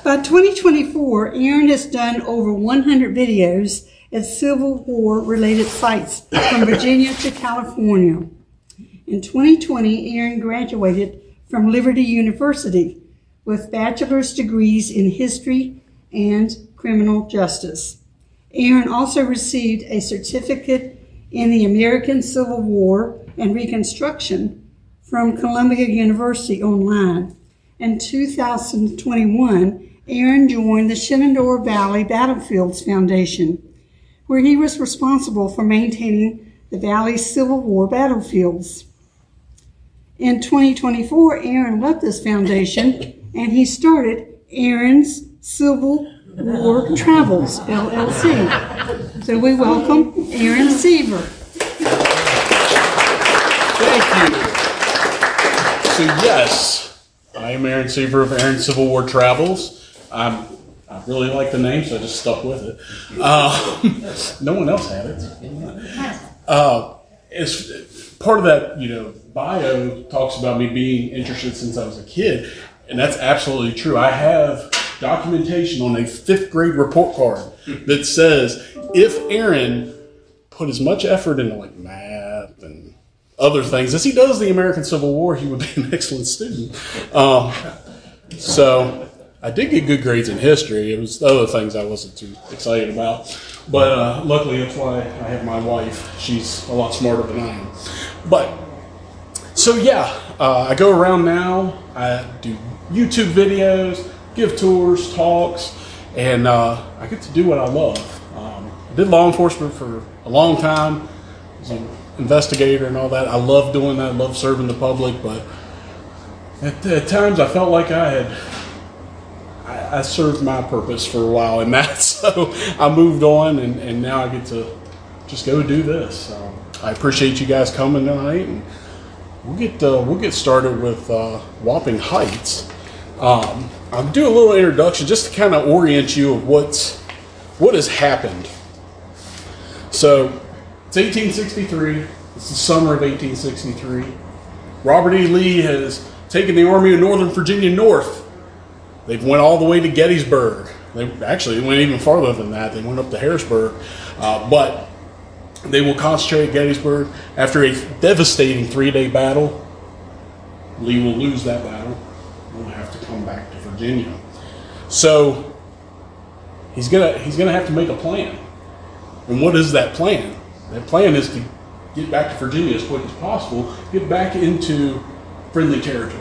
By 2024, Aaron has done over 100 videos at Civil War-related sites from Virginia to California. In 2020, Aaron graduated from Liberty University with bachelor's degrees in history and criminal justice. Aaron also received a certificate in the American Civil War and Reconstruction from Columbia University online. In 2021, Aaron joined the Shenandoah Valley Battlefields Foundation, where he was responsible for maintaining the Valley's Civil War battlefields. In 2024, Aaron left this foundation and he started Aaron's Civil War Travels, LLC. So we welcome Aaron Seaver. Thank you. So yes, I am Aaron Seaver of Aaron Civil War Travels. I really like the name, so I just stuck with it. No one else had it. It's part of that, bio talks about me being interested since I was a kid, and that's absolutely true. I have documentation on a 5th grade report card that says if Aaron put as much effort into like math and other things as he does the American Civil War, he would be an excellent student. So I did get good grades in history. It was the other things I wasn't too excited about. But luckily, that's why I have my wife. She's a lot smarter than I am. But, so yeah, I go around now. I do YouTube videos, give tours, talks, and I get to do what I love. I did law enforcement for a long time. I was an investigator and all that. I love doing that. I love serving the public. But at times, I felt like I served my purpose for a while in that, so I moved on, and now I get to just go do this. I appreciate you guys coming tonight, and we'll get started with Wapping Heights. I'll do a little introduction just to kind of orient you of what has happened. So it's 1863. It's the summer of 1863. Robert E. Lee has taken the Army of Northern Virginia north. They went all the way to Gettysburg. They went even farther than that. They went up to Harrisburg. But they will concentrate at Gettysburg. After a devastating 3-day battle, Lee will lose that battle. He'll have to come back to Virginia. So he's gonna have to make a plan. And what is that plan? That plan is to get back to Virginia as quick as possible, get back into friendly territory.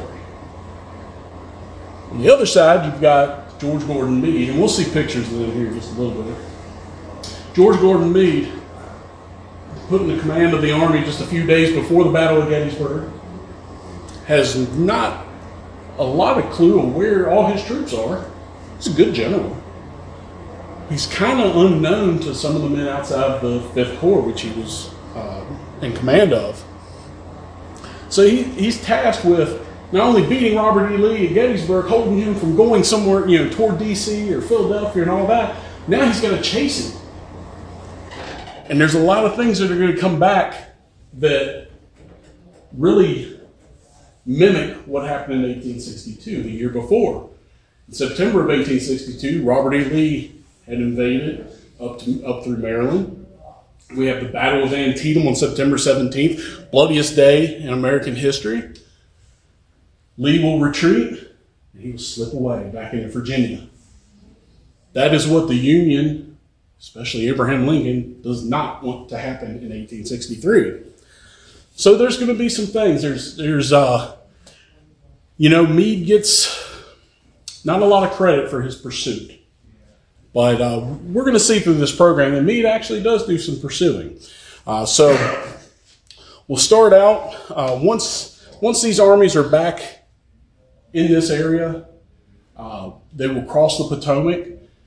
On the other side, you've got George Gordon Meade, and we'll see pictures of them here in just a little bit. George Gordon Meade, put in the command of the Army just a few days before the Battle of Gettysburg, has not a lot of clue of where all his troops are. He's a good general. He's kind of unknown to some of the men outside the 5th Corps, which he was in command of. So he's tasked with not only beating Robert E. Lee at Gettysburg, holding him from going somewhere, toward D.C. or Philadelphia and all that. Now he's going to chase him. And there's a lot of things that are going to come back that really mimic what happened in 1862, the year before. In September of 1862, Robert E. Lee had invaded up through Maryland. We have the Battle of Antietam on September 17th, bloodiest day in American history. Lee will retreat, and he will slip away back into Virginia. That is what the Union, especially Abraham Lincoln, does not want to happen in 1863. So there's going to be some things. Meade gets not a lot of credit for his pursuit. But we're going to see through this program that Meade actually does do some pursuing. So we'll start out, once these armies are back in this area, they will cross the Potomac.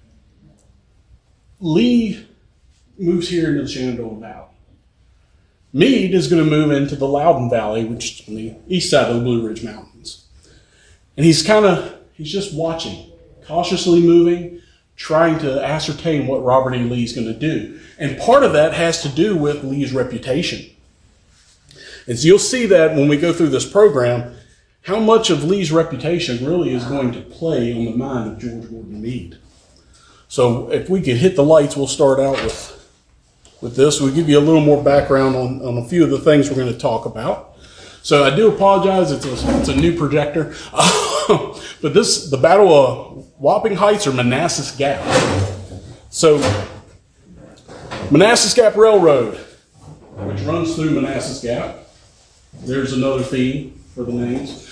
Lee moves here into the Shenandoah Valley. Meade is going to move into the Loudoun Valley, which is on the east side of the Blue Ridge Mountains. And he's just watching, cautiously moving, trying to ascertain what Robert E. Lee is going to do. And part of that has to do with Lee's reputation. And so you'll see that when we go through this program, how much of Lee's reputation really is going to play on the mind of George Gordon Meade. So if we could hit the lights, we'll start out with this. We'll give you a little more background on a few of the things we're going to talk about. So I do apologize, it's a new projector. But the Battle of Wapping Heights or Manassas Gap. So Manassas Gap Railroad, which runs through Manassas Gap. There's another theme for the names.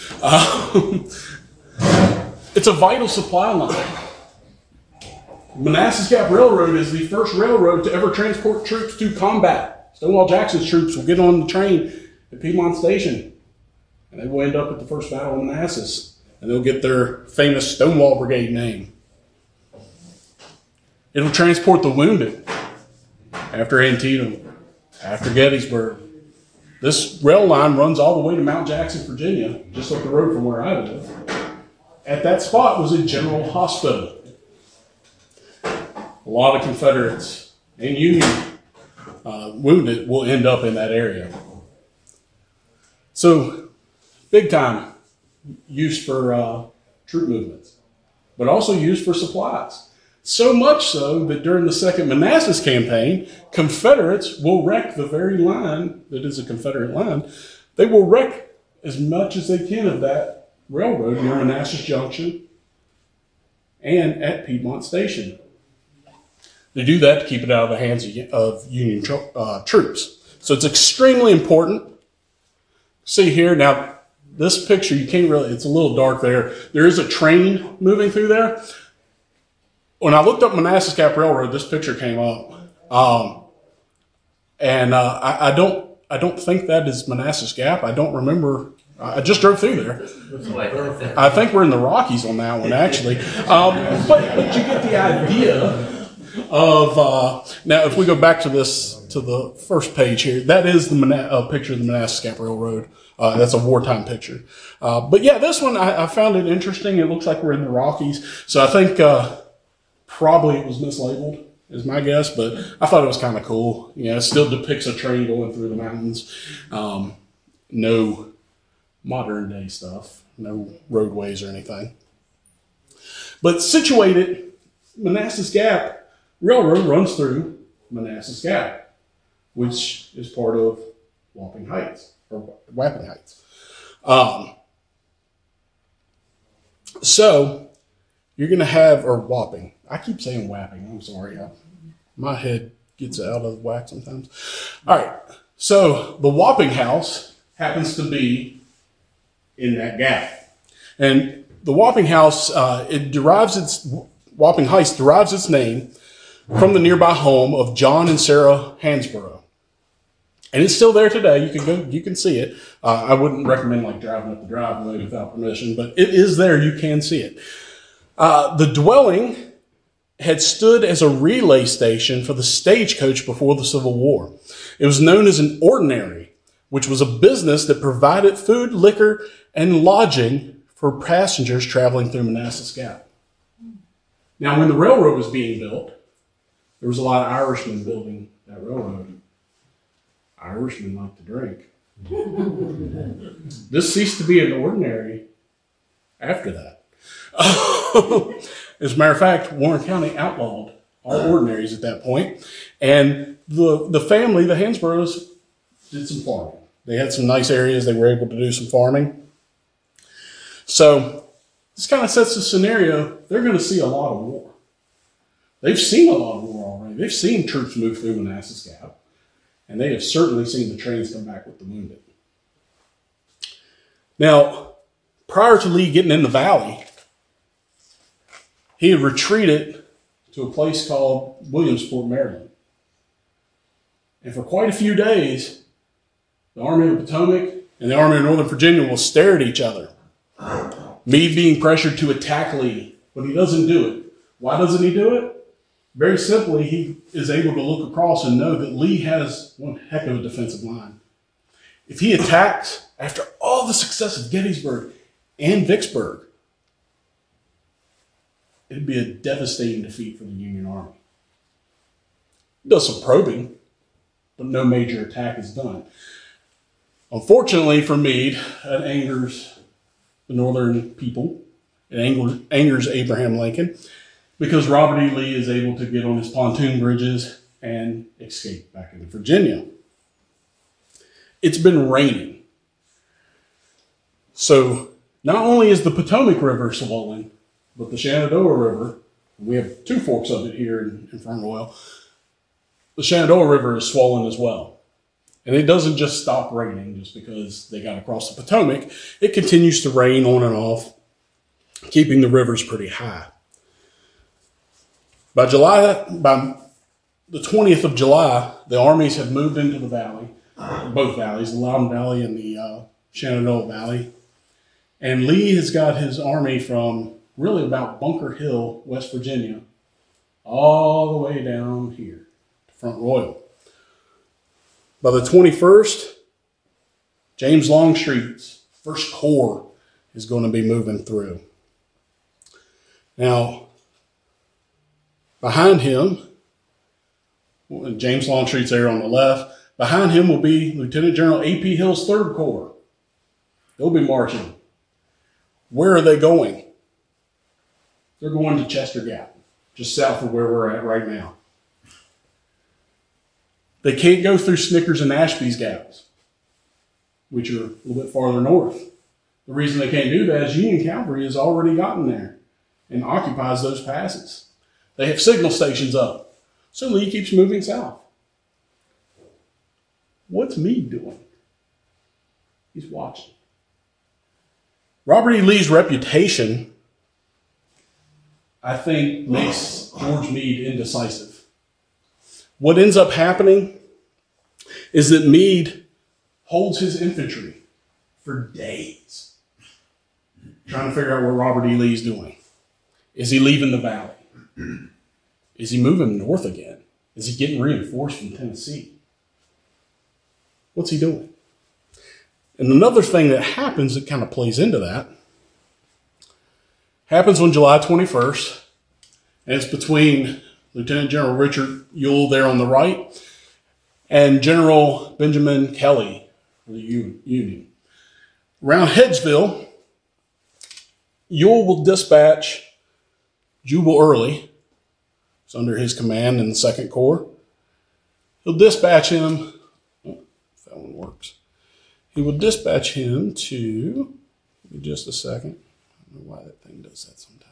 It's a vital supply line. Manassas Gap Railroad is the first railroad to ever transport troops to combat. Stonewall Jackson's troops will get on the train at Piedmont Station, and they will end up at the First Battle of Manassas, and they'll get their famous Stonewall Brigade name. It'll transport the wounded after Antietam, after Gettysburg. This rail line runs all the way to Mount Jackson, Virginia, just up the road from where I live. At that spot was a general hospital. A lot of Confederates and Union wounded will end up in that area. So, big time use for troop movements, but also used for supplies. So much so that during the Second Manassas Campaign, Confederates will wreck the very line that is a Confederate line. They will wreck as much as they can of that railroad near Manassas Junction and at Piedmont Station. They do that to keep it out of the hands of Union troops. So it's extremely important. See here, now this picture, you can't really, it's a little dark there. There is a train moving through there. When I looked up Manassas Gap Railroad, this picture came up. I don't think that is Manassas Gap. I don't remember. I just drove through there. I think we're in the Rockies on that one, actually. But you get the idea of, now if we go back to the first page here, that is the picture of the Manassas Gap Railroad. That's a wartime picture. But yeah, this one, I found it interesting. It looks like we're in the Rockies. So I think probably it was mislabeled, is my guess, but I thought it was kind of cool. You know, it still depicts a train going through the mountains. No modern day stuff, no roadways or anything. But situated, Manassas Gap Railroad runs through Manassas Gap, which is part of Wapping Heights, or Wapping Heights. So you're going to have, or Wapping. I keep saying Wapping. I'm sorry. My head gets out of whack sometimes. All right. So the Wapping House happens to be in that gap. And the Wapping House, Wapping Heights derives its name from the nearby home of John and Sarah Hansborough. And it's still there today. You can go, you can see it. I wouldn't recommend like driving up the driveway without permission, but it is there. You can see it. The dwelling had stood as a relay station for the stagecoach before the Civil War. It was known as an ordinary, which was a business that provided food, liquor, and lodging for passengers traveling through Manassas Gap. Now, when the railroad was being built, there was a lot of Irishmen building that railroad. Irishmen like to drink. This ceased to be an ordinary after that. As a matter of fact, Warren County outlawed all ordinaries at that point. And the family, the Hansboroughs, did some farming. They had some nice areas. They were able to do some farming. So this kind of sets the scenario. They're going to see a lot of war. They've seen a lot of war already. They've seen troops move through Manassas Gap. And they have certainly seen the trains come back with the wounded. Now, prior to Lee getting in the valley, he had retreated to a place called Williamsport, Maryland. And for quite a few days, the Army of the Potomac and the Army of Northern Virginia will stare at each other. Meade being pressured to attack Lee, but he doesn't do it. Why doesn't he do it? Very simply, he is able to look across and know that Lee has one heck of a defensive line. If he attacks after all the success of Gettysburg and Vicksburg, it'd be a devastating defeat for the Union Army. He does some probing, but no major attack is done. Unfortunately for Meade, that angers the Northern people. It angers Abraham Lincoln because Robert E. Lee is able to get on his pontoon bridges and escape back into Virginia. It's been raining. So not only is the Potomac River swollen, but the Shenandoah River, we have two forks of it here in Front Royal, the Shenandoah River is swollen as well. And it doesn't just stop raining just because they got across the Potomac. It continues to rain on and off, keeping the rivers pretty high. By the 20th of July, the armies have moved into the valley, both valleys, the Loudoun Valley and the Shenandoah Valley. And Lee has got his army from really about Bunker Hill, West Virginia, all the way down here to Front Royal. By the 21st, James Longstreet's 1st Corps is going to be moving through. Now, behind him, James Longstreet's there on the left. Behind him will be Lieutenant General A.P. Hill's 3rd Corps. They'll be marching. Where are they going? They're going to Chester Gap, just south of where we're at right now. They can't go through Snickers and Ashby's Gaps, which are a little bit farther north. The reason they can't do that is Union Cavalry has already gotten there and occupies those passes. They have signal stations up. So Lee keeps moving south. What's Meade doing? He's watching. Robert E. Lee's reputation, I think, makes George Meade indecisive. What ends up happening is that Meade holds his infantry for days, trying to figure out what Robert E. Lee's doing. Is he leaving the valley? Is he moving north again? Is he getting reinforced from Tennessee? What's he doing? And another thing that happens that kind of plays into that happens on July 21st, and it's between Lieutenant General Richard Ewell there on the right and General Benjamin Kelly for the Union. Around Hedgesville, Ewell will dispatch Jubal Early, who's under his command in the 2nd Corps. He'll dispatch him, if that one works. He will dispatch him to, give me just a second. I don't know why that thing does that sometimes.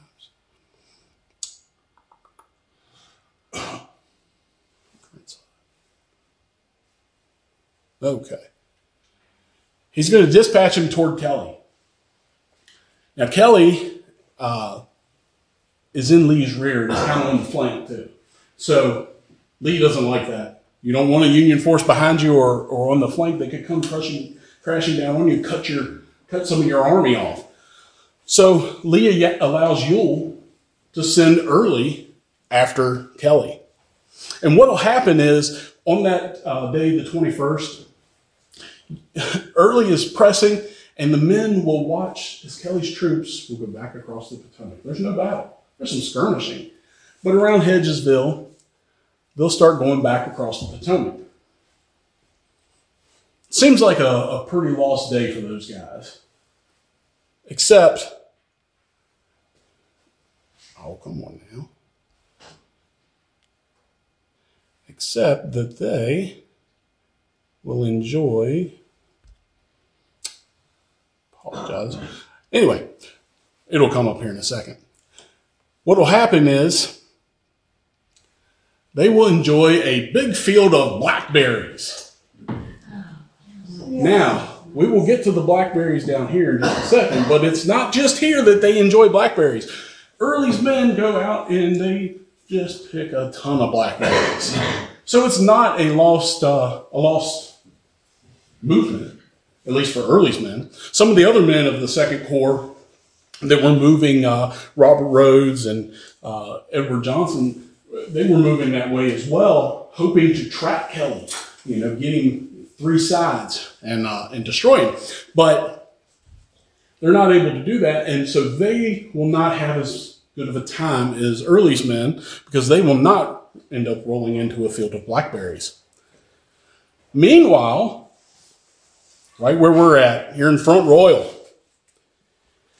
Okay. He's going to dispatch him toward Kelly. Now, Kelly is in Lee's rear. He's kind of on the flank, too. So, Lee doesn't like that. You don't want a Union force behind you or on the flank that could come crashing down on you and cut some of your army off. So, Lee allows Ewell to send Early after Kelly. And what will happen is, on that day, the 21st, Early is pressing, and the men will watch as Kelly's troops will go back across the Potomac. There's no battle. There's some skirmishing. But around Hedgesville, they'll start going back across the Potomac. Seems like a pretty lost day for those guys. Except, oh, come on now. Except that they will enjoy, apologize. Anyway, it'll come up here in a second. What will happen is they will enjoy a big field of blackberries. Now, we will get to the blackberries down here in just a second, but it's not just here that they enjoy blackberries. Early's men go out and they just pick a ton of blackberries. So it's not a lost movement, at least for Early's men. Some of the other men of the 2nd Corps that were moving, Robert Rhodes and Edward Johnson, they were moving that way as well, hoping to trap Kelly, getting 3 sides and destroy him. But they're not able to do that, and so they will not have as good of a time as Early's men because they will not end up rolling into a field of blackberries. Meanwhile, right where we're at, here in Front Royal,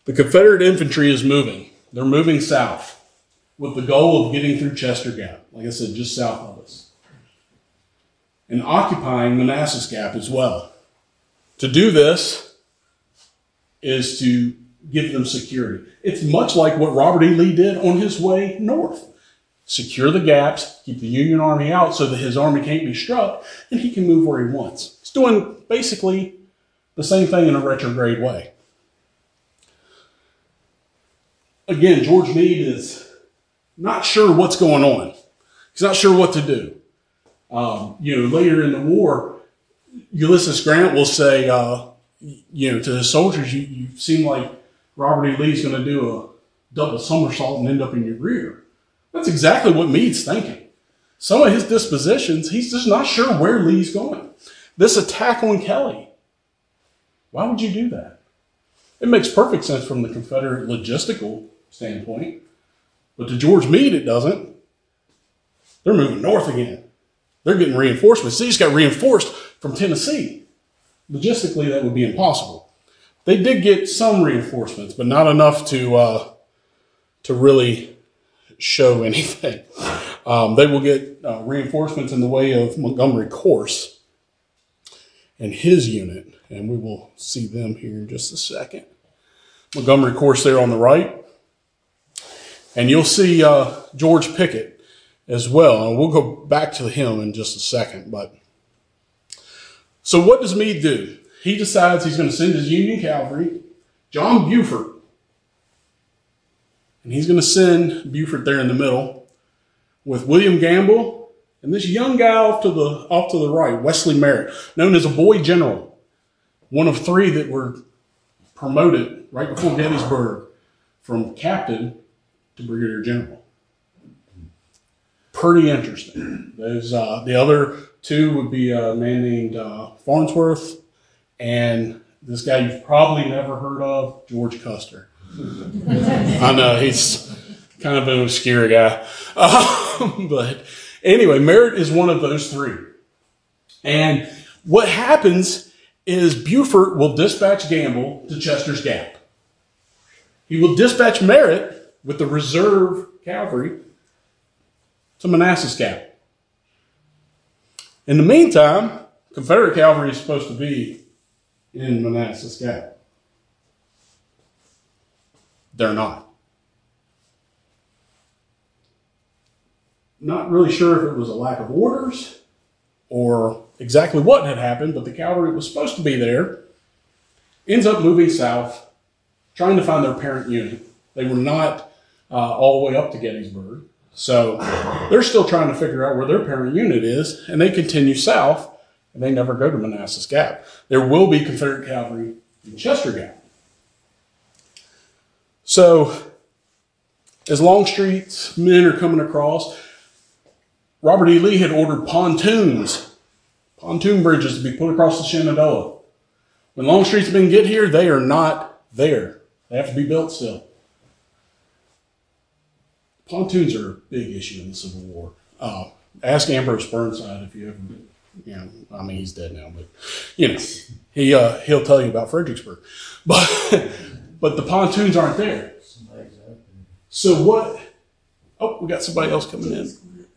The Confederate infantry is moving. They're moving south with the goal of getting through Chester Gap, like I said, just south of us, and occupying Manassas Gap as well. To do this is to give them security. It's much like what Robert E. Lee did on his way north. Secure the gaps, keep the Union Army out so that his army can't be struck, and he can move where he wants. He's doing basically the same thing in a retrograde way. Again, George Meade is not sure what's going on. He's not sure what to do. Later in the war, Ulysses Grant will say, to his soldiers, you seem like Robert E. Lee's going to do a double somersault and end up in your rear. That's exactly what Meade's thinking. Some of his dispositions, he's just not sure where Lee's going. This attack on Kelly, why would you do that? It makes perfect sense from the Confederate logistical standpoint, but to George Meade, it doesn't. They're moving north again. They're getting reinforcements. They just got reinforced from Tennessee. Logistically, that would be impossible. They did get some reinforcements, but not enough to really show anything. They will get reinforcements in the way of Montgomery Corse and his unit, and we will see them here in just a second. Montgomery Corse there on the right. And you'll see George Pickett as well. And we'll go back to him in just a second. So what does Meade do? He decides he's going to send his Union cavalry, John Buford. And he's going to send Buford there in the middle with William Gamble and this young guy off to the right, Wesley Merritt, known as a boy general, one of 3 that were promoted right before Gettysburg from captain to brigadier general. Pretty interesting. There's the other 2 would be a man named Farnsworth and this guy you've probably never heard of, George Custer. I know, he's kind of an obscure guy. But anyway, Merritt is one of those 3. And what happens is Buford will dispatch Gamble to Chester's Gap. He will dispatch Merritt with the reserve cavalry to Manassas Gap. In the meantime, Confederate cavalry is supposed to be in Manassas Gap. They're not. Not really sure if it was a lack of orders or exactly what had happened, but the cavalry was supposed to be there, ends up moving south, trying to find their parent unit. They were not all the way up to Gettysburg. So they're still trying to figure out where their parent unit is, and they continue south, and they never go to Manassas Gap. There will be Confederate cavalry in Chester Gap. So as Longstreet's men are coming across, Robert E. Lee had ordered pontoon bridges to be put across the Shenandoah. When Longstreet's men get here, they are not there. They have to be built still. Pontoons are a big issue in the Civil War. Ask Ambrose Burnside if you ever, he's dead now, but, he'll tell you about Fredericksburg. But the pontoons aren't there. So what? Oh, we got somebody else coming in.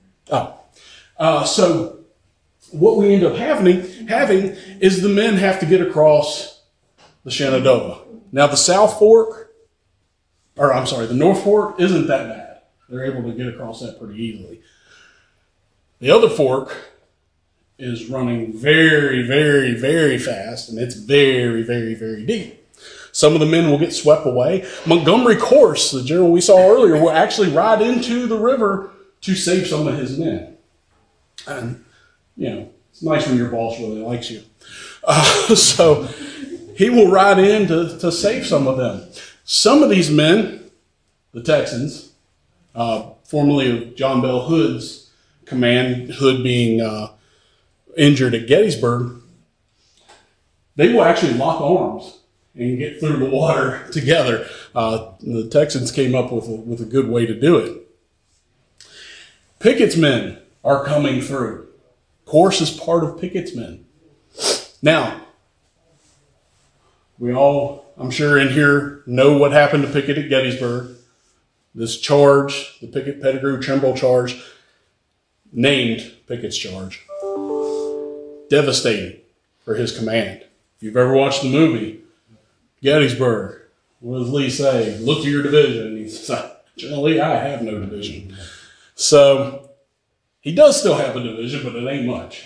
So what we end up having is the men have to get across the Shenandoah. Now the North Fork isn't that bad. They're able to get across that pretty easily. The other fork is running very, very, very fast, and it's very, very, very deep. Some of the men will get swept away. Montgomery Corse, the general we saw earlier, will actually ride into the river to save some of his men. And, it's nice when your boss really likes you. So he will ride in to save some of them. Some of these men, the Texans, formerly of John Bell Hood's command, Hood being injured at Gettysburg, they will actually lock arms and get through the water together. The Texans came up with a good way to do it. Pickett's men are coming through. Corse is part of Pickett's men. Now, we all I'm sure in here know what happened to Pickett at Gettysburg. This charge, the Pickett-Pettigrew-Trimble charge, named Pickett's charge. Devastating for his command. If you've ever watched the movie, Gettysburg, what does Lee say? Look to your division. He says, General Lee, I have no division. So he does still have a division, but it ain't much.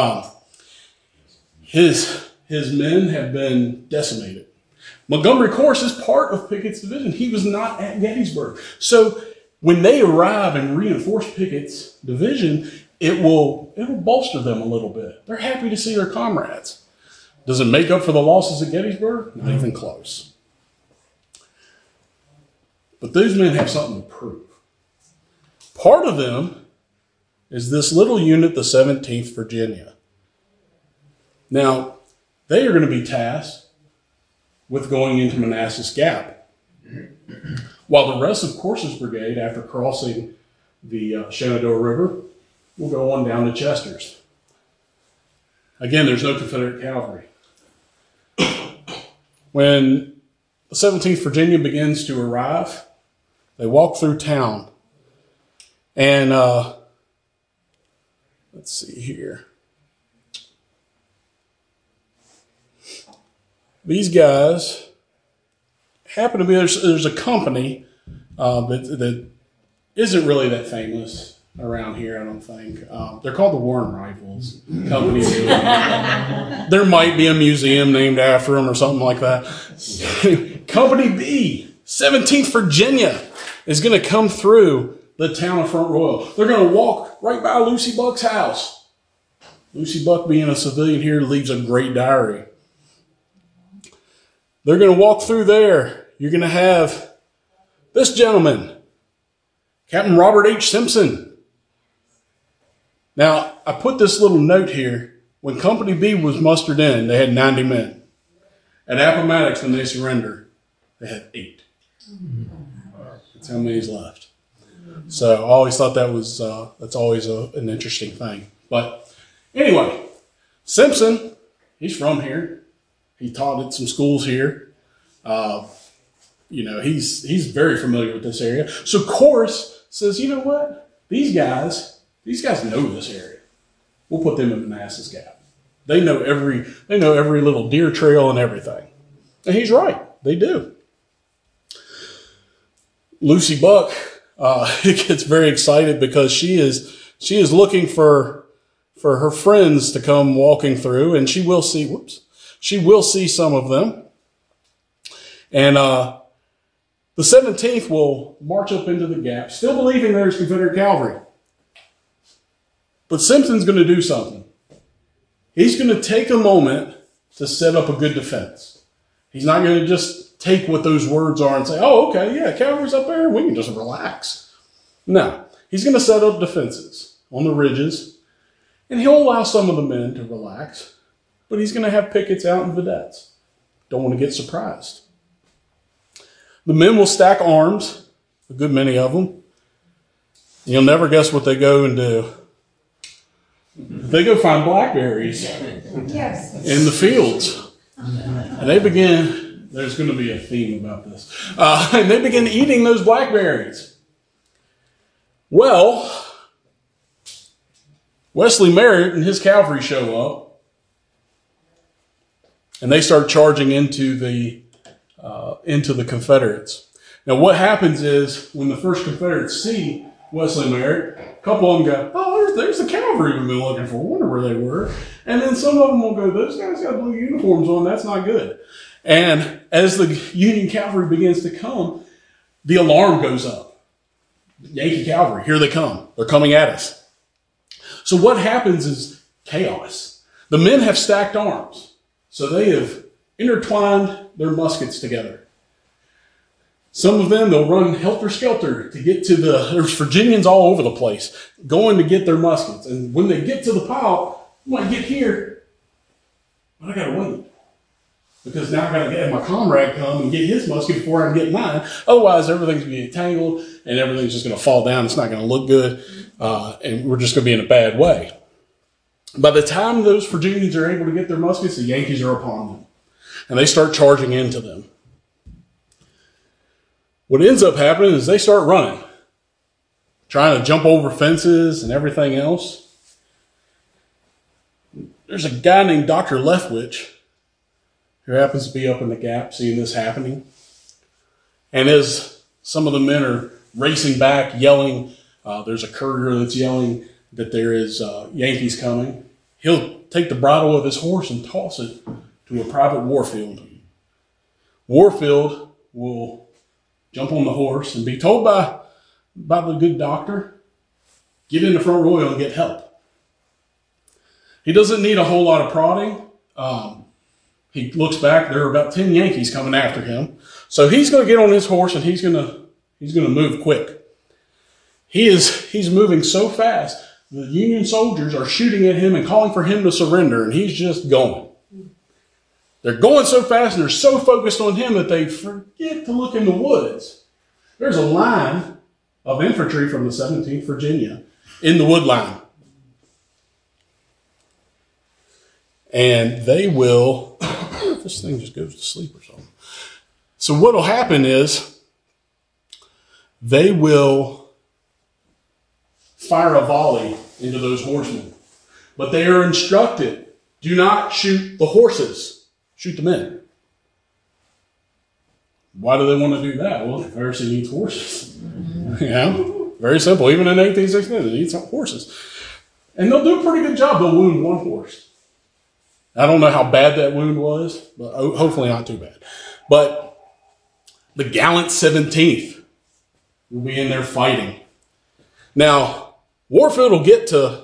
His men have been decimated. Montgomery, of course, is part of Pickett's division. He was not at Gettysburg. So when they arrive and reinforce Pickett's division, it will bolster them a little bit. They're happy to see their comrades. Does it make up for the losses at Gettysburg? Not even close. But those men have something to prove. Part of them is this little unit, the 17th Virginia. Now, they are going to be tasked with going into Manassas Gap, while the rest of Corse's brigade, after crossing the Shenandoah River, will go on down to Chester's. Again, there's no Confederate cavalry. When the 17th Virginia begins to arrive, they walk through town. And let's see here. These guys happen to be, there's a company that isn't really that famous around here, I don't think. They're called the Warren Rifles Company. There might be a museum named after them or something like that. Company B, 17th Virginia, is going to come through the town of Front Royal. They're going to walk right by Lucy Buck's house. Lucy Buck, being a civilian here, leaves a great diary. They're going to walk through there. You're going to have this gentleman, Captain Robert H. Simpson. Now, I put this little note here. When Company B was mustered in, they had 90 men. At Appomattox, when they surrendered, they had 8. That's how many's left. So I always thought that was that's always an interesting thing. But anyway, Simpson, he's from here. He taught at some schools here. He's very familiar with this area. So Corse says, you know what? These guys know this area. We'll put them in Manassas Gap. They know every little deer trail and everything. And he's right. They do. Lucy Buck gets very excited because she is looking for her friends to come walking through, and she will see some of them. And the 17th will march up into the gap, still believing there's Confederate cavalry. But Simpson's going to do something. He's going to take a moment to set up a good defense. He's not going to just take what those words are and say, oh, okay, yeah, cavalry's up there, we can just relax. No, he's going to set up defenses on the ridges, and he'll allow some of the men to relax, but he's going to have pickets out and vedettes. Don't want to get surprised. The men will stack arms, a good many of them. You'll never guess what they go and do. They go find blackberries in the fields. And they begin, there's going to be a theme about this, and they begin eating those blackberries. Well, Wesley Merritt and his cavalry show up, and they start charging into the Confederates. Now, what happens is when the first Confederates see Wesley Merritt, a couple of them go, oh, there's the cavalry we've been looking for. I wonder where they were. And then some of them will go, those guys got blue uniforms on. That's not good. And as the Union cavalry begins to come, the alarm goes up. Yankee cavalry, here they come. They're coming at us. So what happens is chaos. The men have stacked arms. So they have intertwined their muskets together. Some of them, they'll run helter-skelter to get to there's Virginians all over the place going to get their muskets. And when they get to the pile, when I get here, but I got to wait. Because now I got to have my comrade come and get his musket before I can get mine. Otherwise, everything's going to be tangled and everything's just going to fall down. It's not going to look good. And we're just going to be in a bad way. By the time those Virginians are able to get their muskets, the Yankees are upon them. and they start charging into them. What ends up happening is they start running, trying to jump over fences and everything else. There's a guy named Dr. Leftwich who happens to be up in the gap seeing this happening. And as some of the men are racing back, yelling, there's a courier that's yelling that there is Yankees coming, he'll take the bridle of his horse and toss it to a private Warfield. Warfield will jump on the horse and be told by the good doctor, get in the front royal and get help. He doesn't need a whole lot of prodding. He looks back, there are about 10 Yankees coming after him. So he's going to get on his horse and he's going to move quick. He's moving so fast, the Union soldiers are shooting at him and calling for him to surrender, and he's just going. They're going so fast and they're so focused on him that they forget to look in the woods. There's a line of infantry from the 17th Virginia in the wood line. And they will, if this thing just goes to sleep or something. So what will happen is they will fire a volley into those horsemen. But they are instructed, do not shoot the horses, shoot the men. Why do they want to do that? Well, the Confederacy needs horses. Very simple. Even in 1869, they need some horses. And they'll do a pretty good job. They'll wound one horse. I don't know how bad that wound was, but hopefully not too bad. But the gallant 17th will be in there fighting. Now, Warfield will get to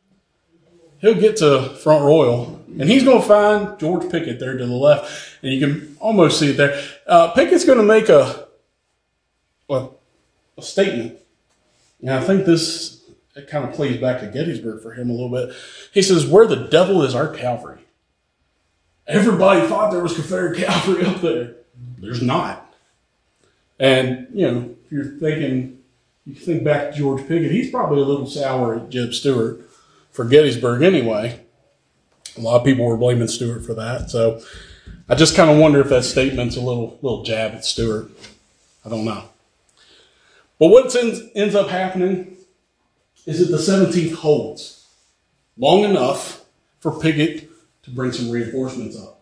Front Royal, and he's going to find George Pickett there to the left, and you can almost see it there. Pickett's going to make a statement, and I think it kind of plays back to Gettysburg for him a little bit. He says, "Where the devil is our cavalry?" Everybody thought there was Confederate cavalry up there. There's not. And, if you're thinking, you think back to George Pickett, he's probably a little sour at Jeb Stuart for Gettysburg anyway. A lot of people were blaming Stuart for that. So I just kind of wonder if that statement's a little jab at Stuart. I don't know. But what ends up happening is that the 17th holds long enough for Pickett to bring some reinforcements up.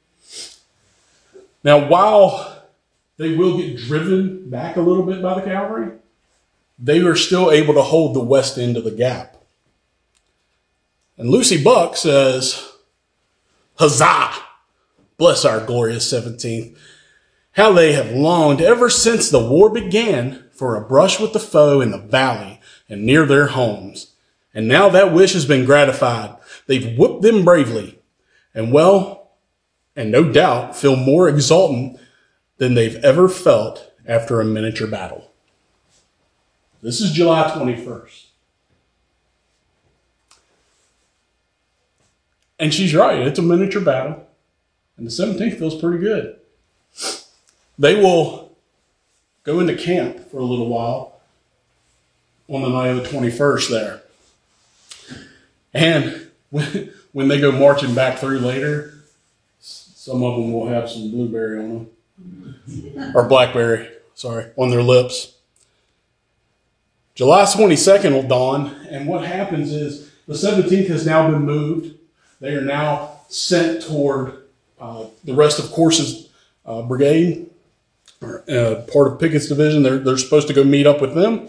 Now, while they will get driven back a little bit by the cavalry, they are still able to hold the west end of the gap. And Lucy Buck says, "Huzzah! Bless our glorious 17th. How they have longed ever since the war began for a brush with the foe in the valley and near their homes. And now that wish has been gratified. They've whipped them bravely. And no doubt feel more exultant than they've ever felt after a miniature battle." This is July 21st. And she's right. It's a miniature battle. And the 17th feels pretty good. They will go into camp for a little while on the night of the 21st there. And when they go marching back through later, some of them will have some blueberry on them. Or blackberry, on their lips. July 22nd will dawn, and what happens is the 17th has now been moved. They are now sent toward the rest of Corse's brigade, or part of Pickett's division. They're supposed to go meet up with them.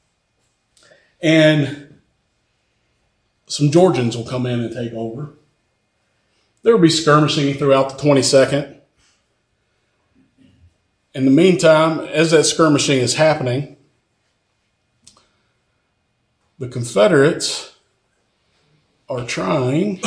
And some Georgians will come in and take over. There will be skirmishing throughout the 22nd. In the meantime, as that skirmishing is happening, the Confederates are trying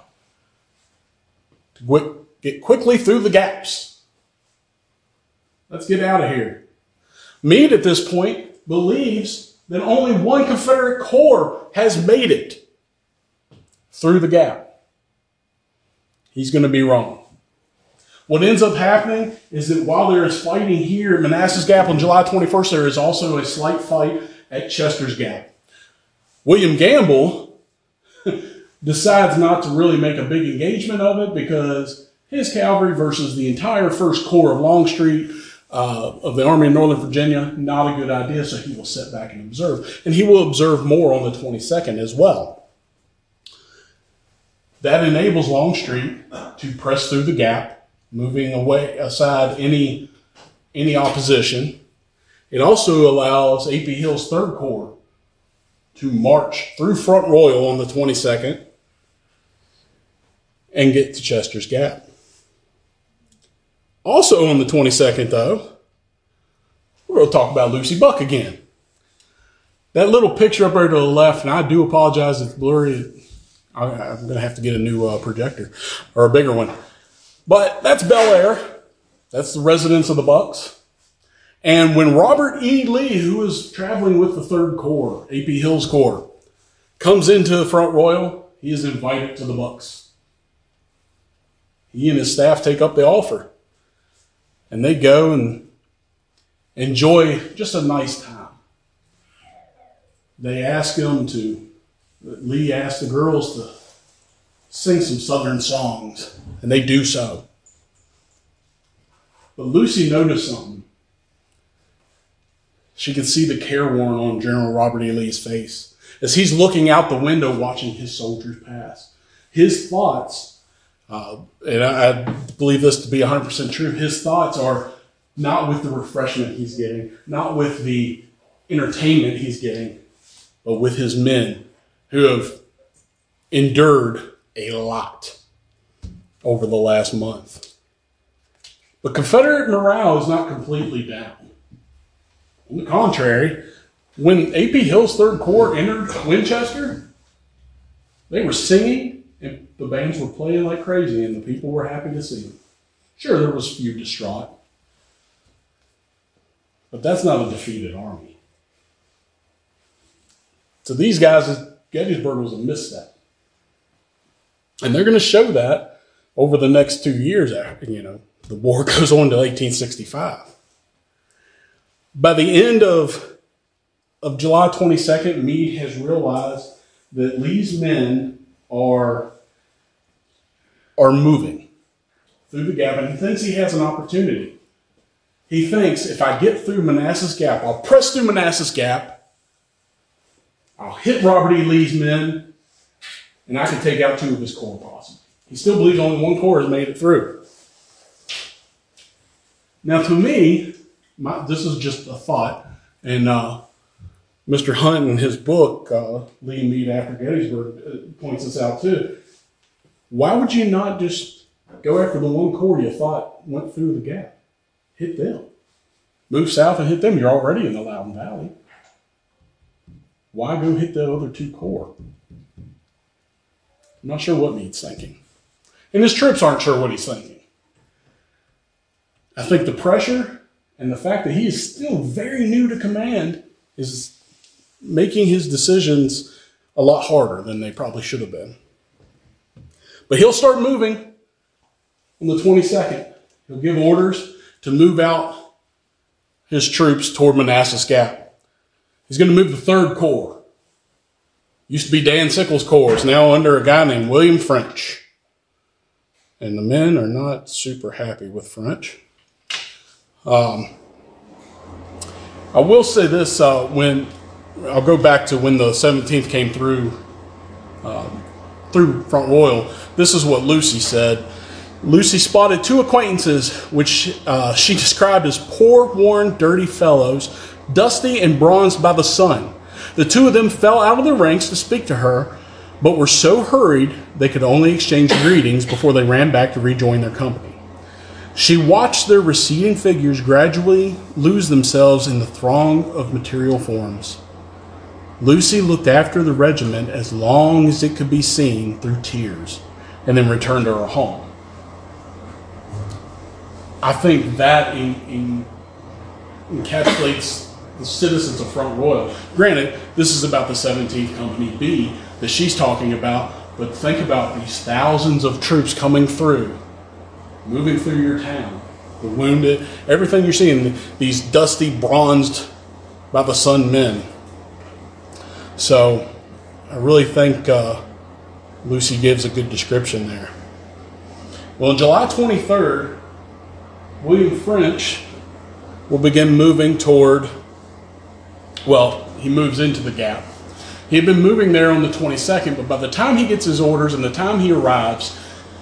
to get quickly through the gaps. Let's get out of here. Meade, at this point, believes that only one Confederate corps has made it through the gap. He's going to be wrong. What ends up happening is that while there is fighting here at Manassas Gap on July 21st, there is also a slight fight at Chester's Gap. William Gamble decides not to really make a big engagement of it because his cavalry versus the entire First Corps of Longstreet of the Army of Northern Virginia, not a good idea, so he will sit back and observe. And he will observe more on the 22nd as well. That enables Longstreet to press through the gap, moving away aside any opposition. It also allows A.P. Hill's Third Corps to march through Front Royal on the 22nd and get to Chester's Gap. Also on the 22nd, though, we're going to talk about Lucy Buck again. That little picture up there to the left, and I do apologize if it's blurry. I'm going to have to get a new projector, or a bigger one. But that's Bel Air. That's the residence of the Bucks. And when Robert E. Lee, who was traveling with the Third Corps, A.P. Hill's Corps, comes into Front Royal, he is invited to the Bucks. He and his staff take up the offer. And they go and enjoy just a nice time. They ask him to, Lee asked the girls to sing some Southern songs, and they do so. But Lucy noticed something. She could see the careworn on General Robert E. Lee's face as he's looking out the window watching his soldiers pass. His thoughts, and I believe this to be 100% true, his thoughts are not with the refreshment he's getting, not with the entertainment he's getting, but with his men who have endured a lot over the last month. But Confederate morale is not completely down. On the contrary, when A.P. Hill's Third Corps entered Winchester, they were singing and the bands were playing like crazy and the people were happy to see them. Sure, there was a few distraught, but that's not a defeated army. So these guys, Gettysburg was a misstep. And they're going to show that over the next 2 years after, the war goes on to 1865. By the end of July 22nd, Meade has realized that Lee's men are moving through the gap, and he thinks he has an opportunity. He thinks, if I get through Manassas Gap, I'll press through Manassas Gap, I'll hit Robert E. Lee's men, and I can take out 2 of his corps possibly. He still believes only 1 corps has made it through. Now, to me, this is just a thought, and Mr. Hunt in his book, Lee and Meade After Gettysburg, points this out too. Why would you not just go after the 1 corps you thought went through the gap? Hit them. Move south and hit them. You're already in the Loudoun Valley. Why go hit the other 2 corps? I'm not sure what Meade's thinking. And his troops aren't sure what he's thinking. I think the pressure and the fact that he is still very new to command is making his decisions a lot harder than they probably should have been. But he'll start moving on the 22nd. He'll give orders to move out his troops toward Manassas Gap. He's going to move the 3rd Corps. Used to be Dan Sickles' Corps. It's now under a guy named William French. And the men are not super happy with French. I will say this, when I'll go back to when the 17th came through Front Royal. This is what Lucy said. Lucy spotted 2 acquaintances, which she described as poor, worn, dirty fellows, dusty and bronzed by the sun. The 2 of them fell out of their ranks to speak to her, but were so hurried they could only exchange greetings before they ran back to rejoin their company. She watched their receding figures gradually lose themselves in the throng of material forms. Lucy looked after the regiment as long as it could be seen through tears, and then returned to her home. I think that encapsulates the citizens of Front Royal. Granted, this is about the 17th Company B that she's talking about, but think about these thousands of troops coming through, moving through your town, the wounded, everything you're seeing, these dusty, bronzed by the sun men. So I really think Lucy gives a good description there. Well, on July 23rd, William French will begin moving toward, well, he moves into the Gap. He had been moving there on the 22nd, but by the time he gets his orders and the time he arrives,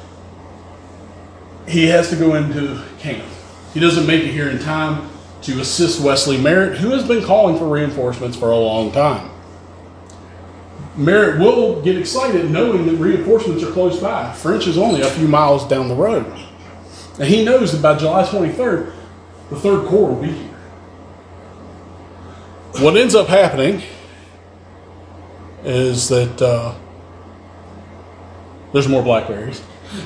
he has to go into camp. He doesn't make it here in time to assist Wesley Merritt, who has been calling for reinforcements for a long time. Merritt will get excited knowing that reinforcements are close by. French is only a few miles down the road. And he knows that by July 23rd, the 3rd Corps will be here. What ends up happening is that there's more blackberries.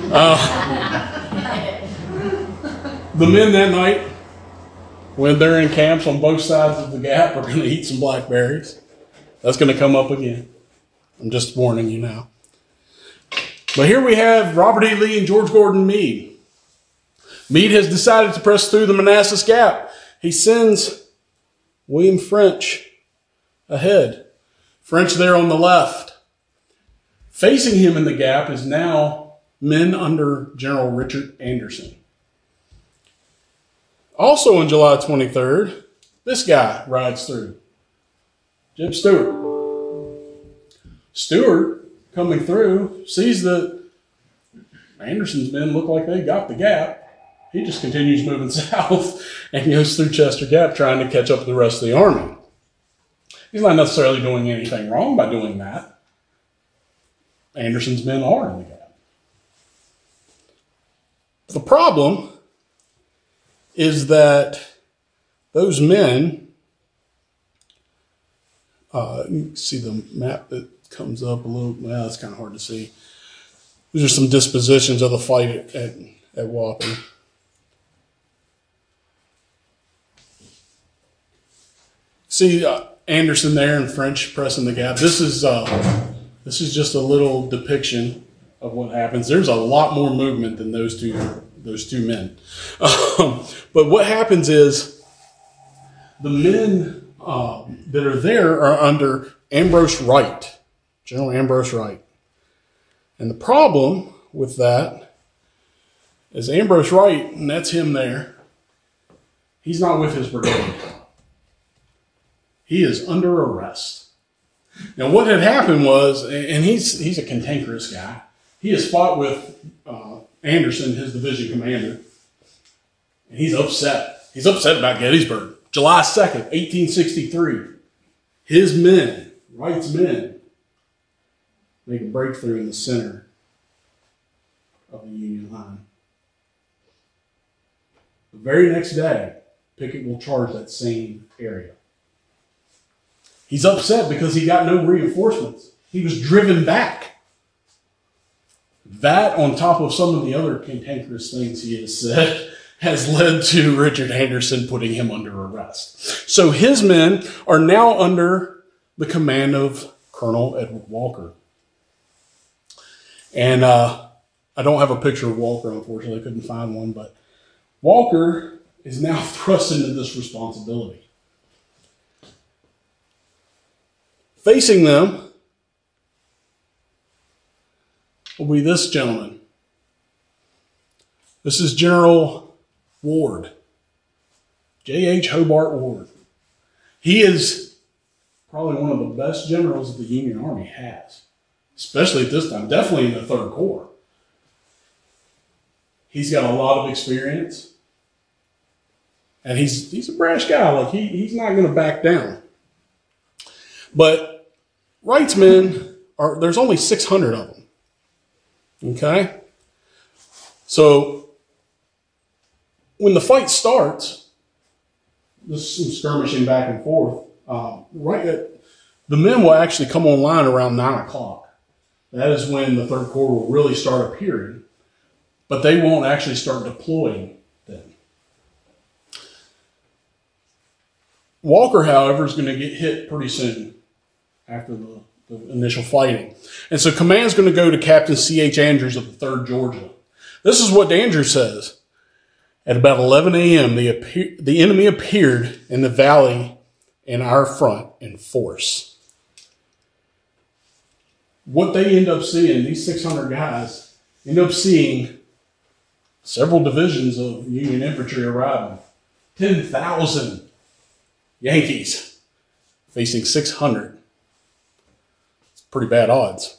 The men that night, when they're in camps on both sides of the Gap, are going to eat some blackberries. That's going to come up again. I'm just warning you now. But here we have Robert E. Lee and George Gordon Meade. Meade has decided to press through the Manassas Gap. He sends William French ahead. French there on the left. Facing him in the Gap is now men under General Richard Anderson. Also on July 23rd, this guy rides through. Jeb Stuart. Stuart, coming through, sees that Anderson's men look like they got the Gap. He just continues moving south and goes through Chester Gap trying to catch up with the rest of the army. He's not necessarily doing anything wrong by doing that. Anderson's men are in the Gap. The problem is that those men, you can see the map that comes up a little, well, it's kind of hard to see. These are some dispositions of the fight at Wapping. See Anderson there and French pressing the Gap. This is just a little depiction of what happens. There's a lot more movement than those two men. But what happens is the men that are there are under Ambrose Wright, General Ambrose Wright. And the problem with that is Ambrose Wright, and that's him there, he's not with his brigade. He is under arrest. Now what had happened was, and he's a cantankerous guy, he has fought with Anderson, his division commander, and he's upset. He's upset about Gettysburg. July 2nd, 1863, his men, Wright's men, make a breakthrough in the center of the Union line. The very next day, Pickett will charge that same area. He's upset because he got no reinforcements. He was driven back. That, on top of some of the other cantankerous things he has said, has led to Richard Anderson putting him under arrest. So his men are now under the command of Colonel Edward Walker. And I don't have a picture of Walker, unfortunately. I couldn't find one. But Walker is now thrust into this responsibility. Facing them will be this gentleman. This is General Ward. J.H. Hobart Ward. He is probably one of the best generals that the Union Army has, especially at this time, definitely in the 3rd Corps. He's got a lot of experience, and he's a brash guy. Like he's not going to back down. But Wright's men there's only 600 of them. Okay? So when the fight starts, there's some skirmishing back and forth. The men will actually come online around 9 o'clock. That is when the 3rd Corps will really start appearing, but they won't actually start deploying then. Walker, however, is going to get hit pretty soon after the initial fighting. And so command's going to go to Captain C.H. Andrews of the 3rd Georgia. This is what Andrews says. At about 11 a.m., the enemy appeared in the valley in our front in force. What they end up seeing, these 600 guys, end up seeing several divisions of Union infantry arriving. 10,000 Yankees facing 600. It's pretty bad odds.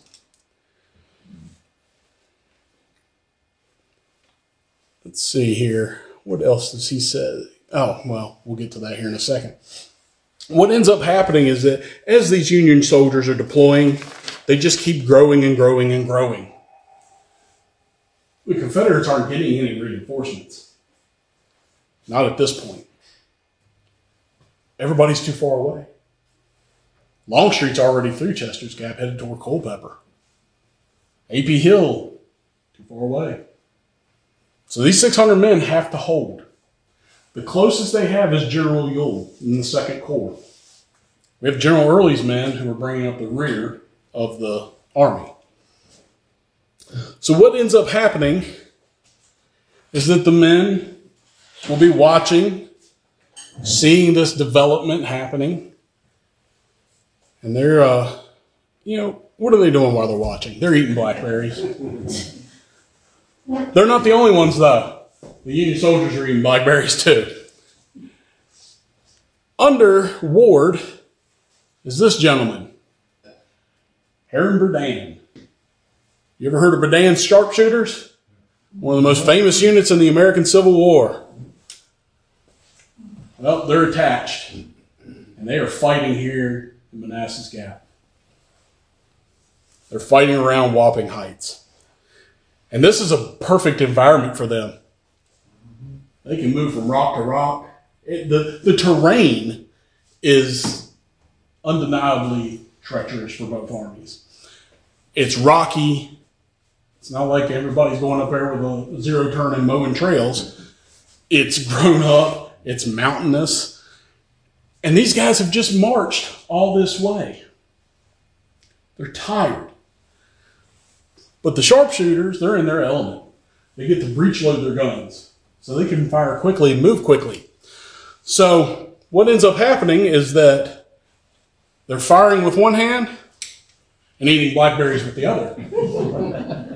Let's see here. What else does he say? Oh, well, we'll get to that here in a second. What ends up happening is that as these Union soldiers are deploying, they just keep growing and growing and growing. The Confederates aren't getting any reinforcements. Not at this point. Everybody's too far away. Longstreet's already through Chester's Gap, headed toward Culpeper. A.P. Hill, too far away. So these 600 men have to hold. The closest they have is General Ewell in the 2nd Corps. We have General Early's men who are bringing up the rear of the army. So what ends up happening is that the men will be watching, seeing this development happening, and they're, what are they doing while they're watching? They're eating blackberries. They're not the only ones, though. The Union soldiers are eating blackberries, too. Under Ward is this gentleman, Aaron Berdan. You ever heard of Berdan's sharpshooters? One of the most famous units in the American Civil War. Well, they're attached, and they are fighting here in Manassas Gap. They're fighting around Wapping Heights. And this is a perfect environment for them. They can move from rock to rock. The terrain is undeniably treacherous for both armies. It's rocky. It's not like everybody's going up there with a zero turn and mowing trails. It's grown up. It's mountainous. And these guys have just marched all this way. They're tired. But the sharpshooters, they're in their element. They get to breech load their guns so they can fire quickly and move quickly. So what ends up happening is that they're firing with one hand and eating blackberries with the other.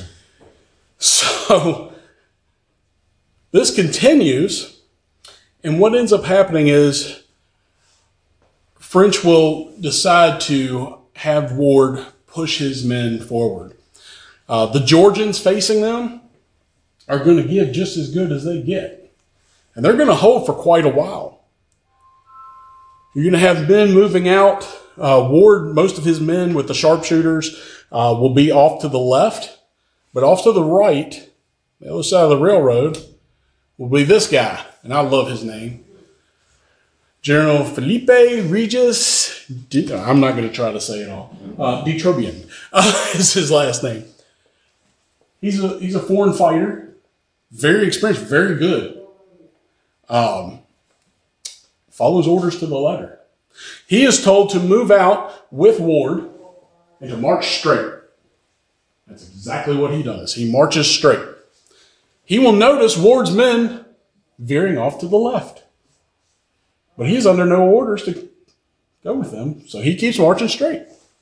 So this continues, and what ends up happening is French will decide to have Ward push his men forward. The Georgians facing them are going to give just as good as they get. And they're going to hold for quite a while. You're going to have men moving out. Ward, most of his men with the sharpshooters will be off to the left. But off to the right, the other side of the railroad, will be this guy. And I love his name. General Felipe Regis. I'm not going to try to say it all. de Trobriand is his last name. He's a foreign fighter, very experienced, very good. Follows orders to the letter. He is told to move out with Ward and to march straight. That's exactly what he does. He marches straight. He will notice Ward's men veering off to the left. But he's under no orders to go with them, so he keeps marching straight.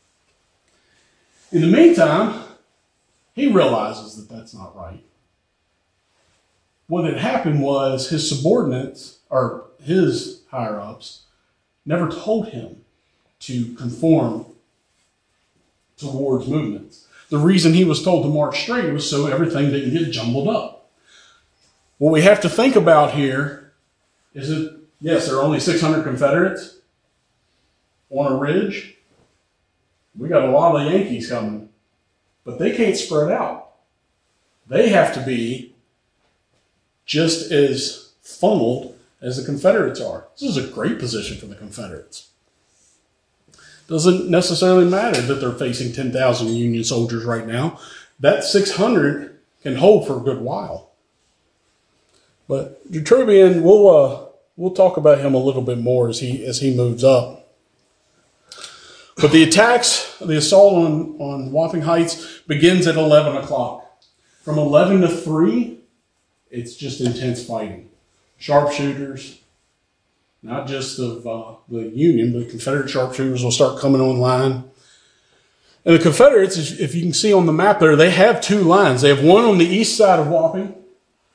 In the meantime, he realizes that that's not right. What had happened was his subordinates, or his higher-ups, never told him to conform to Ward's movements. The reason he was told to march straight was so everything didn't get jumbled up. What we have to think about here is that, yes, there are only 600 Confederates on a ridge. We got a lot of Yankees coming, but they can't spread out. They have to be just as funneled as the Confederates are. This is a great position for the Confederates. Doesn't necessarily matter that they're facing 10,000 Union soldiers right now. That 600 can hold for a good while. But de Trobriand, we'll talk about him a little bit more as he moves up. But the attacks, the assault on Wapping Heights begins at 11 o'clock. From 11 to 3, it's just intense fighting. Sharpshooters, not just of the Union, but Confederate sharpshooters will start coming online. And the Confederates, if you can see on the map there, they have two lines. They have one on the east side of Wapping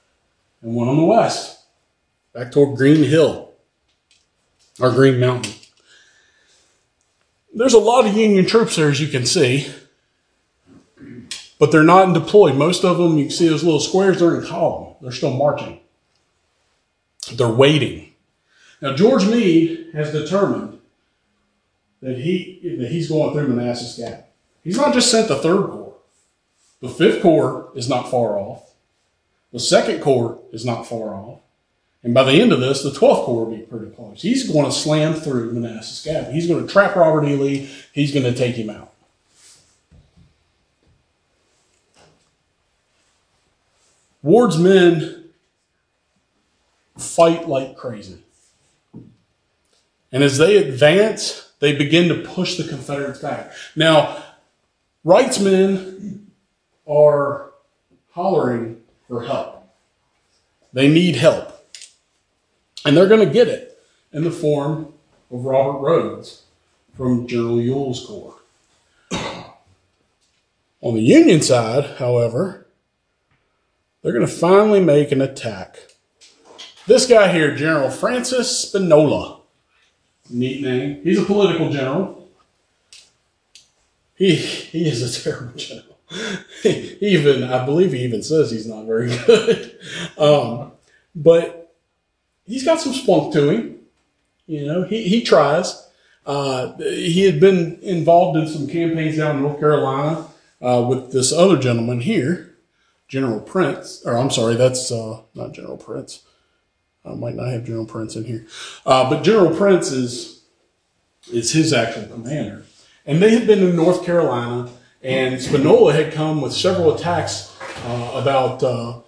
and one on the west, back toward Green Hill, or Green Mountain. There's a lot of Union troops there, as you can see, but they're not deployed. Most of them, you can see those little squares, they're in column. They're still marching. They're waiting. Now, George Meade has determined that he's going through Manassas Gap. He's not just sent the 3rd Corps. The 5th Corps is not far off. The 2nd Corps is not far off. And by the end of this, the 12th Corps will be pretty close. He's going to slam through Manassas Gap. He's going to trap Robert E. Lee. He's going to take him out. Ward's men fight like crazy. And as they advance, they begin to push the Confederates back. Now, Wright's men are hollering for help. They need help. And they're going to get it in the form of Robert Rhodes from General Ewell's Corps. On the Union side, however, they're going to finally make an attack. This guy here, General Francis Spinola. Neat name. He's a political general. He is a terrible general. I believe he even says he's not very good. But he's got some spunk to him. You know, he tries. He had been involved in some campaigns down in North Carolina with this other gentleman here, General Prince. Or I'm sorry, that's not General Prince. I might not have General Prince in here. But General Prince is his actual commander. And they had been in North Carolina, and Spinola had come with several attacks about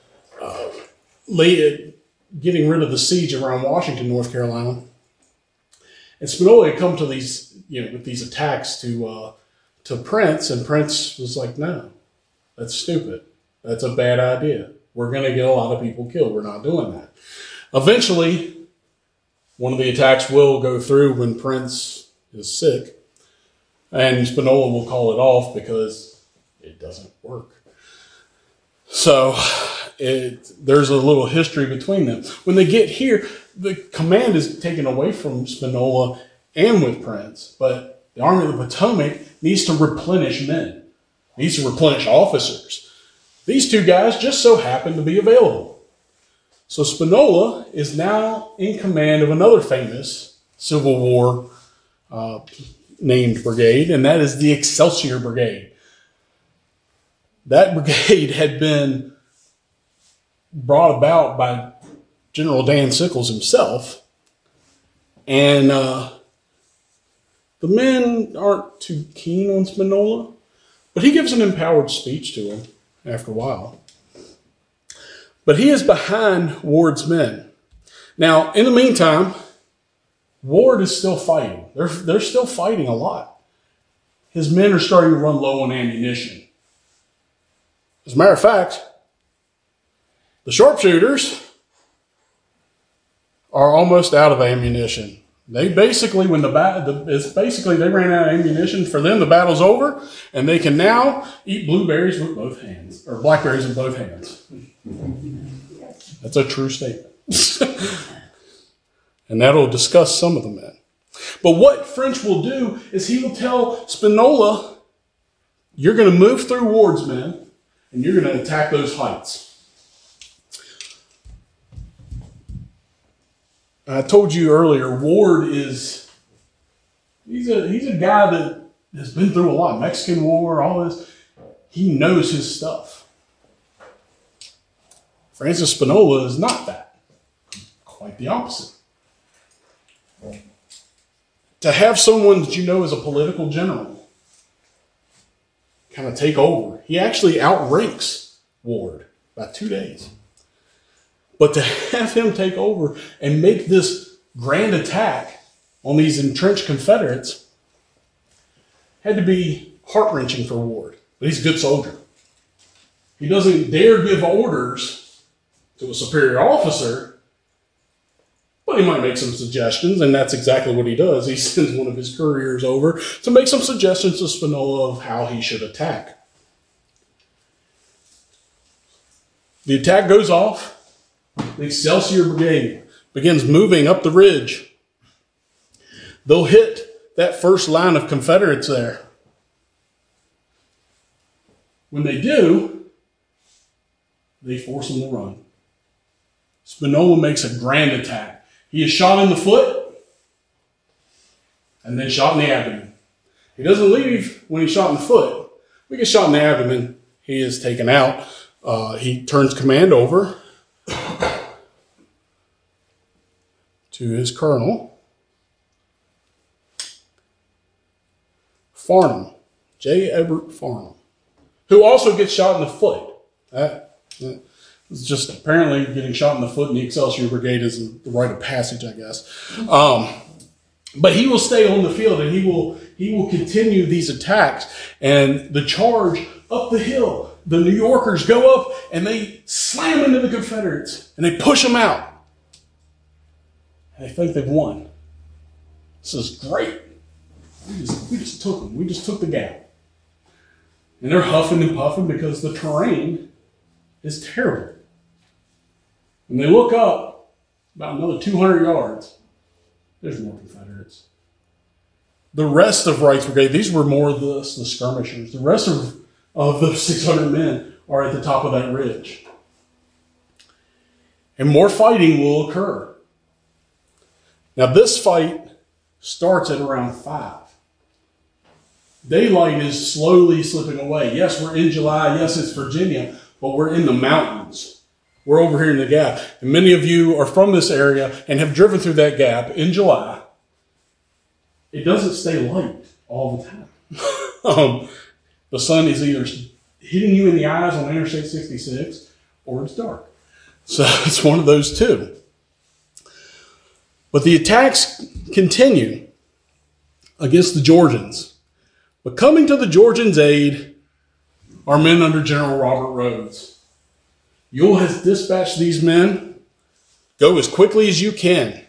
getting rid of the siege around Washington, North Carolina. And Spinola had come to these, with these attacks to Prince, and Prince was like, no, that's stupid. That's a bad idea. We're going to get a lot of people killed. We're not doing that. Eventually, one of the attacks will go through when Prince is sick, and Spinola will call it off because it doesn't work. So there's a little history between them. When they get here, the command is taken away from Spinola and with Prince, but the Army of the Potomac needs to replenish men, needs to replenish officers. These two guys just so happen to be available. So Spinola is now in command of another famous Civil War named brigade, and that is the Excelsior Brigade. That brigade had been brought about by General Dan Sickles himself, and the men aren't too keen on Spinola, but he gives an empowered speech to them after a while. But he is behind Ward's men. Now, in the meantime, Ward is still fighting. They're still fighting a lot. His men are starting to run low on ammunition. As a matter of fact, the sharpshooters are almost out of ammunition. They basically, they ran out of ammunition. For them, the battle's over, and they can now eat blueberries with both hands, or blackberries with both hands. That's a true statement. And that'll discuss some of the men. But what French will do is he will tell Spinola, you're going to move through Ward's men, and you're going to attack those heights. I told you earlier, Ward he's a guy that has been through a lot. Mexican War, all this. He knows his stuff. Francis Spinola is not that. Quite the opposite. To have someone that you know is a political general kind of take over. He actually outranks Ward by 2 days. But to have him take over and make this grand attack on these entrenched Confederates had to be heart-wrenching for Ward. But he's a good soldier. He doesn't dare give orders to a superior officer, but he might make some suggestions, and that's exactly what he does. He sends one of his couriers over to make some suggestions to Spinola of how he should attack. The attack goes off. the Excelsior Brigade begins moving up the ridge. They'll hit that first line of Confederates there. When they do, they force them to run. Spinola makes a grand attack. He is shot in the foot and then shot in the abdomen. He doesn't leave when he's shot in the foot. When he gets shot in the abdomen, he is taken out. He turns command over to his colonel, Farnham, J. Edward Farnham, who also gets shot in the foot. It's just apparently getting shot in the foot in the Excelsior Brigade is the rite of passage, I guess. But he will stay on the field and he will continue these attacks. And the charge up the hill, the New Yorkers go up and they slam into the Confederates and they push them out. And they think they've won. This is great. We just took them. We just took the gap. And they're huffing and puffing because the terrain is terrible. When they look up, about another 200 yards, there's more Confederates. The rest of Wright's brigade, these were more the skirmishers. The rest of the 600 men are at the top of that ridge. And more fighting will occur. Now this fight starts at around 5. Daylight is slowly slipping away. Yes, we're in July. Yes, it's Virginia, but we're in the mountains. We're over here in the Gap. And many of you are from this area and have driven through that Gap in July. It doesn't stay light all the time. The sun is either hitting you in the eyes on Interstate 66 or it's dark. So it's one of those two. But the attacks continue against the Georgians. But coming to the Georgians' aid are men under General Robert Rhodes. Ewell has dispatched these men. Go as quickly as you can.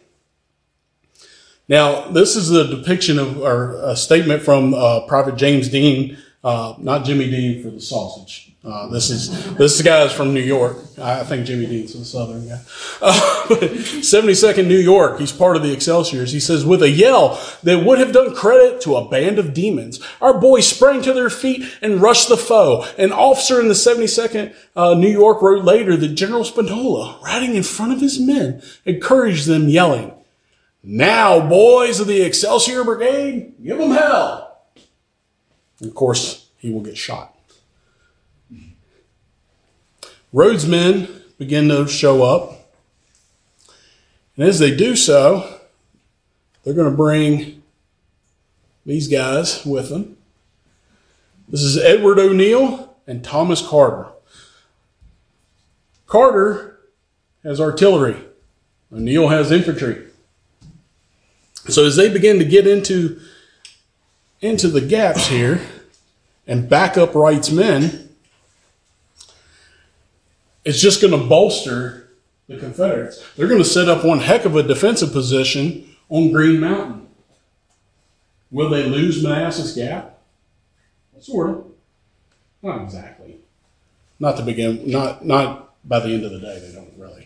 Now, this is a depiction of, or a statement from Private James Dean, not Jimmy Dean for the sausage. This guy is from New York. I think Jimmy Dean's a Southern guy. 72nd New York, he's part of the Excelsiors. He says, with a yell that would have done credit to a band of demons, our boys sprang to their feet and rushed the foe. An officer in the 72nd New York wrote later that General Spinola, riding in front of his men, encouraged them, yelling, "Now, boys of the Excelsior Brigade, give them hell." And of course, he will get shot. Rhodes' men begin to show up. And as they do so, they're going to bring these guys with them. This is Edward O'Neill and Thomas Carter. Carter has artillery. O'Neill has infantry. So as they begin to get into the gaps here and back up Wright's men, it's just going to bolster the Confederates. They're going to set up one heck of a defensive position on Green Mountain. Will they lose Manassas Gap? Sort of. Not exactly. Not to begin. Not by the end of the day. They don't really.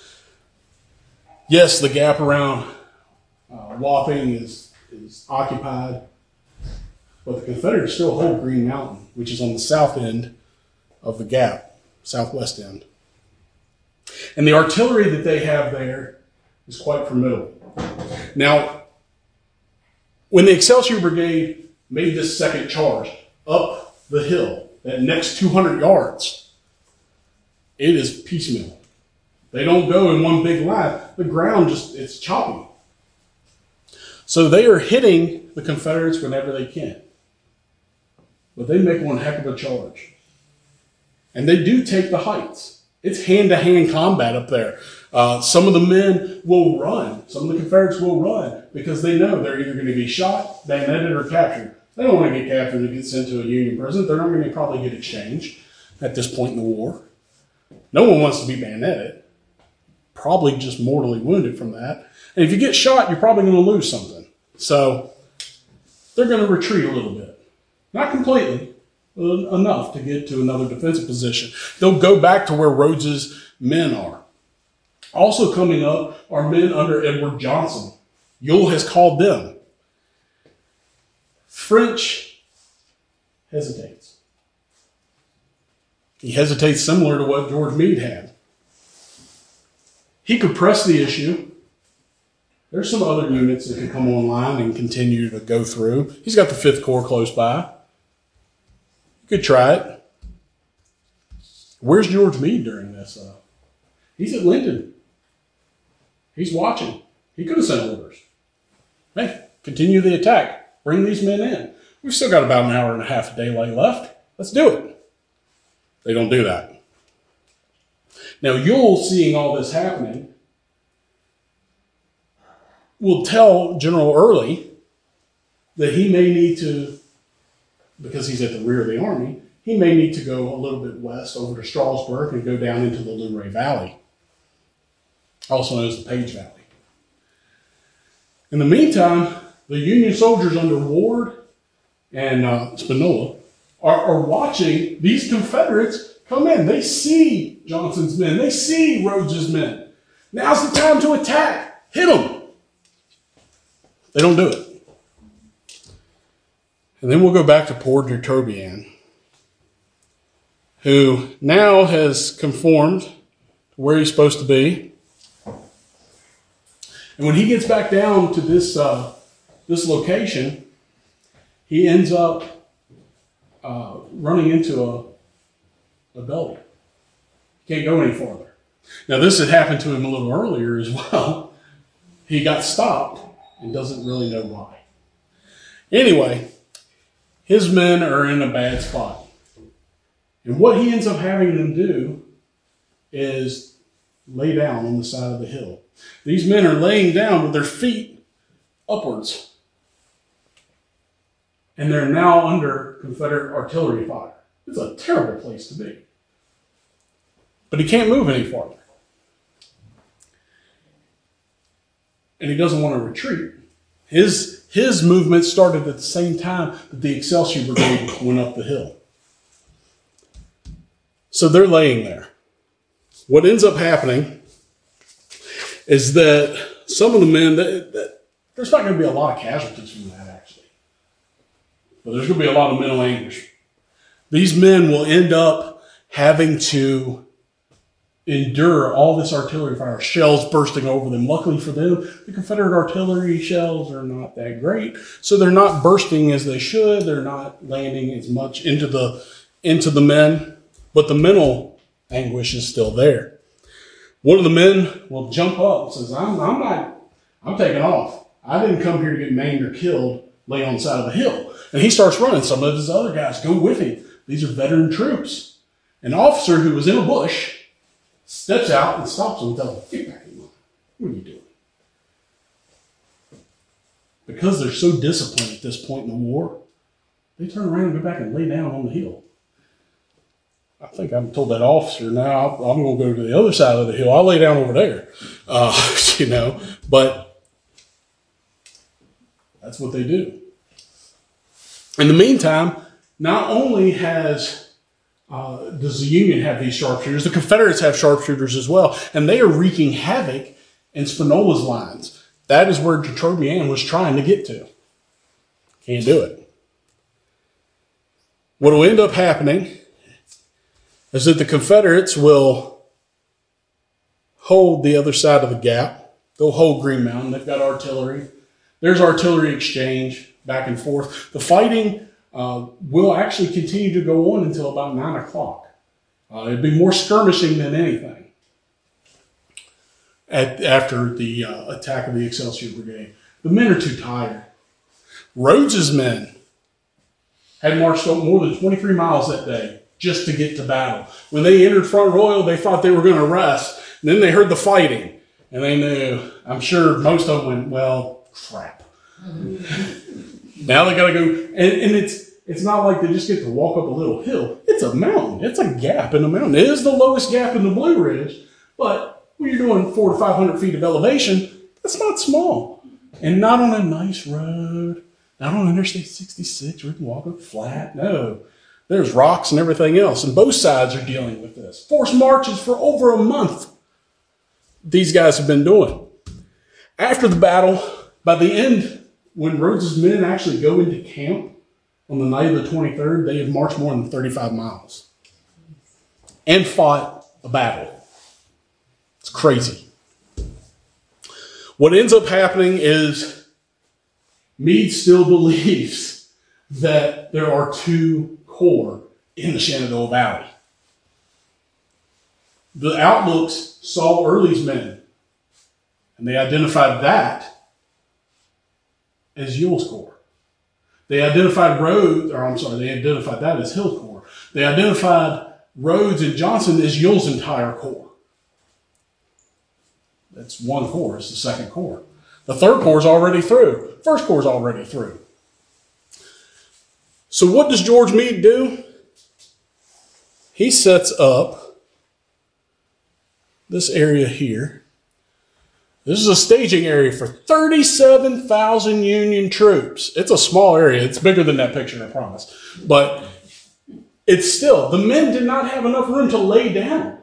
Yes, the gap around Wapping is occupied, but the Confederates still hold Green Mountain, which is on the south end of the Gap. Southwest end. And the artillery that they have there is quite formidable. Now, when the Excelsior Brigade made this second charge up the hill, that next 200 yards, it is piecemeal. They don't go in one big line. The ground it's choppy. So they are hitting the Confederates whenever they can. But they make one heck of a charge. And they do take the heights. It's hand-to-hand combat up there. Some of the men will run. Some of the Confederates will run because they know they're either going to be shot, bayoneted, or captured. They don't want to get captured and get sent to a Union prison. They're not going to probably get exchanged at this point in the war. No one wants to be bayoneted. Probably just mortally wounded from that. And if you get shot, you're probably going to lose something. So they're going to retreat a little bit. Not completely. Enough to get to another defensive position. They'll go back to where Rhodes's men are. Also coming up are men under Edward Johnson. Ewell has called them. French hesitates. He hesitates similar to what George Meade had. He could press the issue. There's some other units that could come online and continue to go through. He's got the 5th Corps close by. You could try it. Where's George Meade during this? He's at Linden. He's watching. He could have sent orders. Hey, continue the attack. Bring these men in. We've still got about an hour and a half of daylight left. Let's do it. They don't do that. Now, Ewell, seeing all this happening, will tell General Early that he may need to, because he's at the rear of the army, he may need to go a little bit west over to Strasburg and go down into the Luray Valley, also known as the Page Valley. In the meantime, the Union soldiers under Ward and Spinola are watching these Confederates come in. They see Johnson's men. They see Rhodes's men. Now's the time to attack. Hit them. They don't do it. And then we'll go back to poor de Turbian, who now has conformed to where he's supposed to be. And when he gets back down to this location, he ends up running into a gully. He can't go any farther. Now, this had happened to him a little earlier as well. He got stopped and doesn't really know why. Anyway, his men are in a bad spot. And what he ends up having them do is lay down on the side of the hill. These men are laying down with their feet upwards. And they're now under Confederate artillery fire. It's a terrible place to be. But he can't move any farther. And he doesn't want to retreat. His movement started at the same time that the Excelsior Brigade went up the hill. So they're laying there. What ends up happening is that some of the men, there's not going to be a lot of casualties from that, actually. But there's going to be a lot of mental anguish. These men will end up having to endure all this artillery fire, shells bursting over them. Luckily for them, the Confederate artillery shells are not that great, so they're not bursting as they should. They're not landing as much into the men, but the mental anguish is still there. One of the men will jump up and says, I'm taking off. I didn't come here to get maimed or killed, lay on the side of the hill. And he starts running. Some of his other guys go with him. These are veteran troops. An officer who was in a bush steps out and stops him and tells him, get back in line. What are you doing? Because they're so disciplined at this point in the war, they turn around and go back and lay down on the hill. I think I told that officer, now I'm going to go to the other side of the hill. I'll lay down over there. But that's what they do. In the meantime, not only does the Union have these sharpshooters, the Confederates have sharpshooters as well, and they are wreaking havoc in Spinola's lines. That is where de Turbian was trying to get to. Can't do it. What will end up happening is that the Confederates will hold the other side of the gap. They'll hold Green Mountain. They've got artillery. There's artillery exchange back and forth. The fighting will actually continue to go on until about 9 o'clock. It'd be more skirmishing than anything after the attack of the Excelsior Brigade. The men are too tired. Rhodes's men had marched up more than 23 miles that day just to get to battle. When they entered Front Royal, they thought they were going to rest. And then they heard the fighting. And they knew, I'm sure most of them went, well, crap. Now they got to go. And it's not like they just get to walk up a little hill. It's a mountain. It's a gap in the mountain. It is the lowest gap in the Blue Ridge. But when you're doing 400 to 500 feet of elevation, that's not small. And not on a nice road. Not on Interstate 66 where you can walk up flat. No. There's rocks and everything else. And both sides are dealing with this. Forced marches for over a month. these guys have been doing. After the battle, by the end, when Rhodes's men actually go into camp on the night of the 23rd, they have marched more than 35 miles and fought a battle. It's crazy. What ends up happening is Meade still believes that there are two corps in the Shenandoah Valley. The outlooks saw Early's men, and they identified that as Ewell's corps. They identified they identified that as Hill's corps. They identified Rhodes and Johnson as Ewell's entire corps. That's one corps, it's the second corps. The third corps is already through. First corps is already through. So what does George Meade do? He sets up this area here. This is a staging area for 37,000 Union troops. It's a small area. It's bigger than that picture, I promise. But it's still, the men did not have enough room to lay down.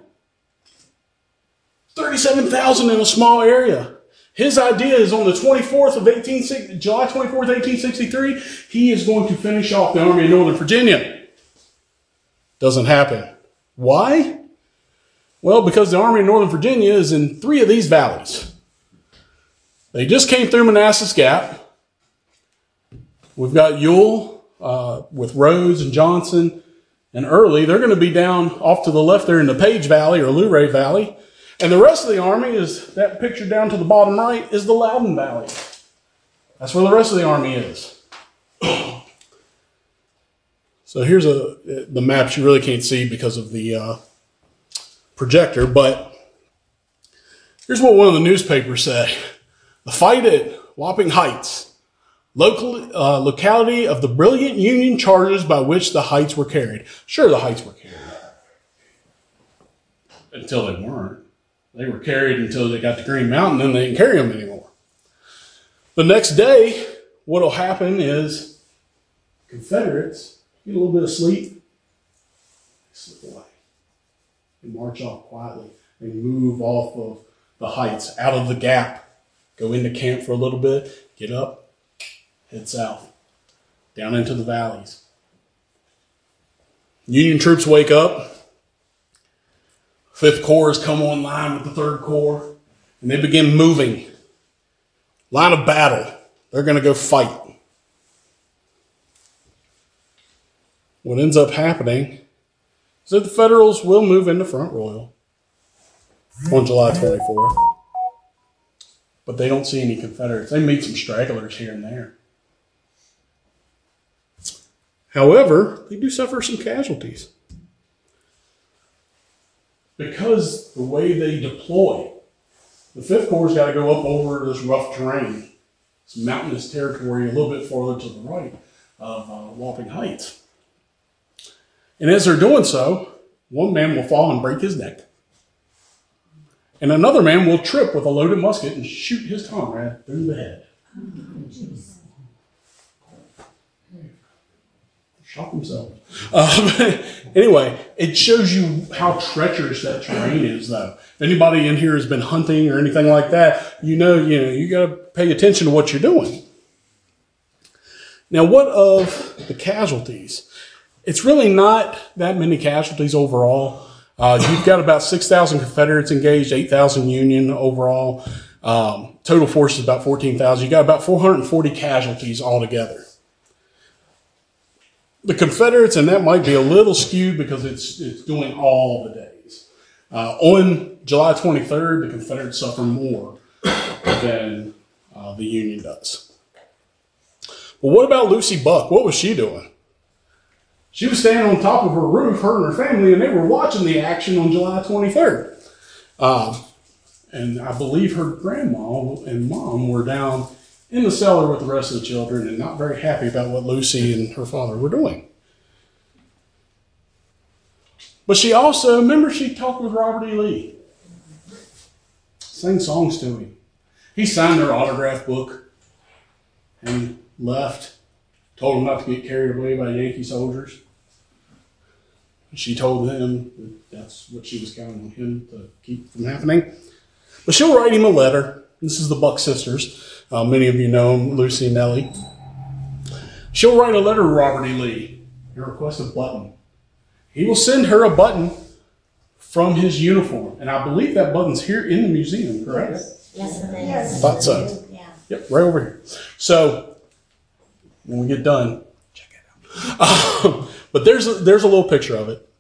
37,000 in a small area. His idea is on the 24th of July 24th, 1863, he is going to finish off the Army of Northern Virginia. Doesn't happen. Why? Well, because the Army of Northern Virginia is in 3 of these valleys. They just came through Manassas Gap. We've got Ewell with Rhodes and Johnson and Early. They're going to be down off to the left there in the Page Valley or Luray Valley. And the rest of the army is, that picture down to the bottom right, is the Loudoun Valley. That's where the rest of the army is. So here's the maps you really can't see because of the projector, but here's what one of the newspapers said. The fight at Wapping Heights, locality of the brilliant Union charges by which the Heights were carried. Sure, the Heights were carried. Until they weren't. They were carried until they got to Green Mountain, then they didn't carry them anymore. The next day, what will happen is Confederates get a little bit of sleep, slip away. They march off quietly. They move off of the heights, out of the gap, go into camp for a little bit, get up, head south, down into the valleys. Union troops wake up. 5th Corps has come online with the 3rd Corps, and they begin moving. Line of battle. They're going to go fight. What ends up happening is that the Federals will move into Front Royal on July 24th. But they don't see any Confederates. They meet some stragglers here and there. However, they do suffer some casualties. Because the way they deploy, the 5th Corps got to go up over this rough terrain, this mountainous territory a little bit farther to the right of Wapping Heights. And as they're doing so, one man will fall and break his neck. And another man will trip with a loaded musket and shoot his comrade through the head. Shot themselves. Anyway, it shows you how treacherous that terrain is, though. If anybody in here has been hunting or anything like that, you got to pay attention to what you're doing. Now, what of the casualties? It's really not that many casualties overall. You've got about 6,000 Confederates engaged, 8,000 Union overall. Total force is about 14,000. You got about 440 casualties altogether. The Confederates, and that might be a little skewed because it's doing all the days. On July 23rd, the Confederates suffer more than the Union does. But what about Lucy Buck? What was she doing? She was standing on top of her roof, her and her family, and they were watching the action on July 23rd. And I believe her grandma and mom were down in the cellar with the rest of the children and not very happy about what Lucy and her father were doing. But she also, remember she talked with Robert E. Lee. Sang songs to him. He signed her autograph book and left. Told him not to get carried away by Yankee soldiers. She told him that that's what she was counting on him to keep from happening. But she'll write him a letter. This is the Buck sisters. Many of you know them, Lucy and Nellie. She'll write a letter to Robert E. Lee and request a button. He will send her a button from his uniform. And I believe that button's here in the museum, correct? Yes, it is. Thought so. Yeah. Yep, right over here. So, when we get done, check it out. But there's a little picture of it.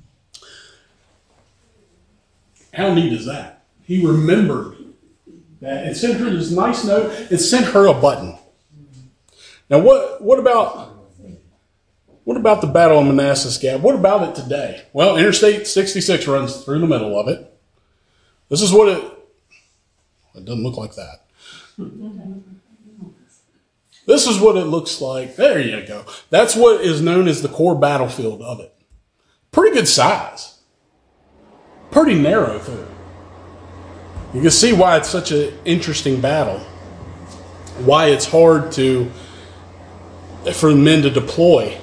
How neat is that? He remembered that and sent her this nice note and sent her a button. Now, what about the Battle of Manassas Gap? What about it today? Well, Interstate 66 runs through the middle of it. This is what it doesn't look like that. This is what it looks like. There you go. That's what is known as the core battlefield of it. Pretty good size. Pretty narrow, too. You can see why it's such an interesting battle. Why it's hard for men to deploy.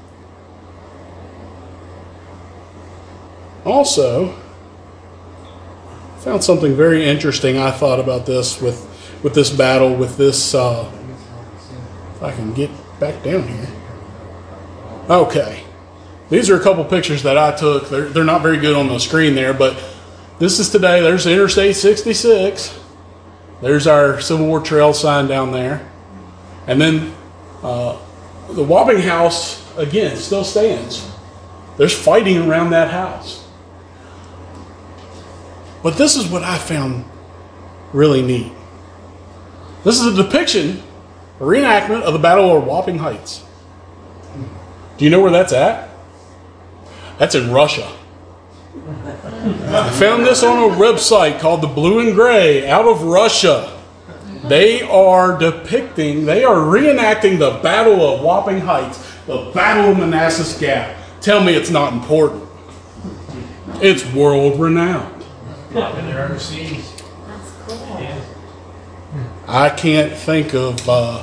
Also, found something very interesting I thought about this with this battle, with this, if I can get back down here. Okay. These are a couple pictures that I took. They're not very good on the screen there, but this is today. There's Interstate 66. There's our Civil War Trail sign down there. And then the Wapping House, again, still stands. There's fighting around that house. But this is what I found really neat. This is a depiction, a reenactment of the Battle of Wapping Heights. Do you know where that's at? That's in Russia. I found this on a website called The Blue and Gray out of Russia. They are reenacting the Battle of Wapping Heights, the Battle of Manassas Gap. Tell me it's not important. It's world renowned. I've been there overseas. That's cool. Yeah. I can't think of,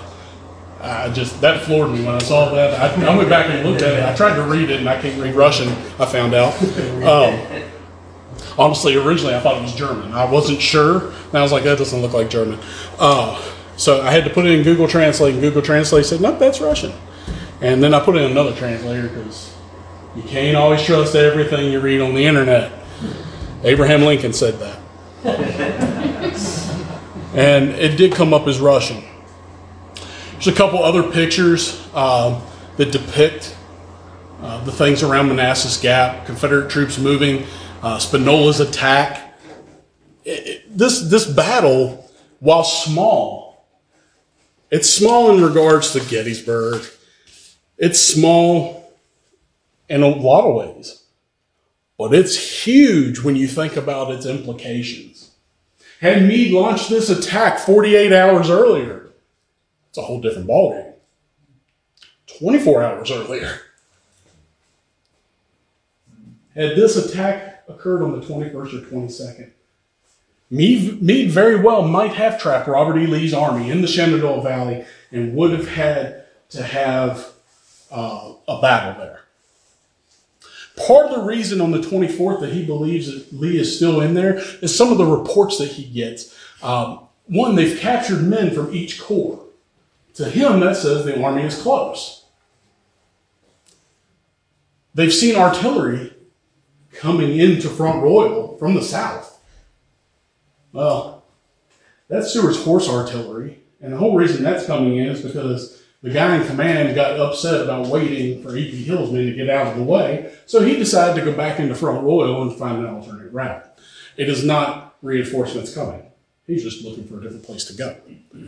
that floored me when I saw that. I went back and looked at it. I tried to read it and I can't read Russian, I found out. Honestly, originally I thought it was German. I wasn't sure. And I was like, that doesn't look like German. So I had to put it in Google Translate, and Google Translate said, nope, that's Russian. And then I put in another translator because you can't always trust everything you read on the internet. Abraham Lincoln said that. And it did come up as Russian. There's a couple other pictures that depict the things around Manassas Gap, Confederate troops moving, Spinola's attack. This battle, while small, it's small in regards to Gettysburg. It's small in a lot of ways. But it's huge when you think about its implications. Had Meade launched this attack 48 hours earlier, it's a whole different ballgame. 24 hours earlier. Had this attack occurred on the 21st or 22nd, Meade very well might have trapped Robert E. Lee's army in the Shenandoah Valley and would have had to have a battle there. Part of the reason on the 24th that he believes that Lee is still in there is some of the reports that he gets. One, they've captured men from each corps. To him, that says the army is close. They've seen artillery coming into Front Royal from the south. Well, that's Seward's horse artillery. And the whole reason that's coming in is because the guy in command got upset about waiting for E.P. Hill's men to get out of the way, so he decided to go back into Front Royal and find an alternate route. It is not reinforcements coming. He's just looking for a different place to go.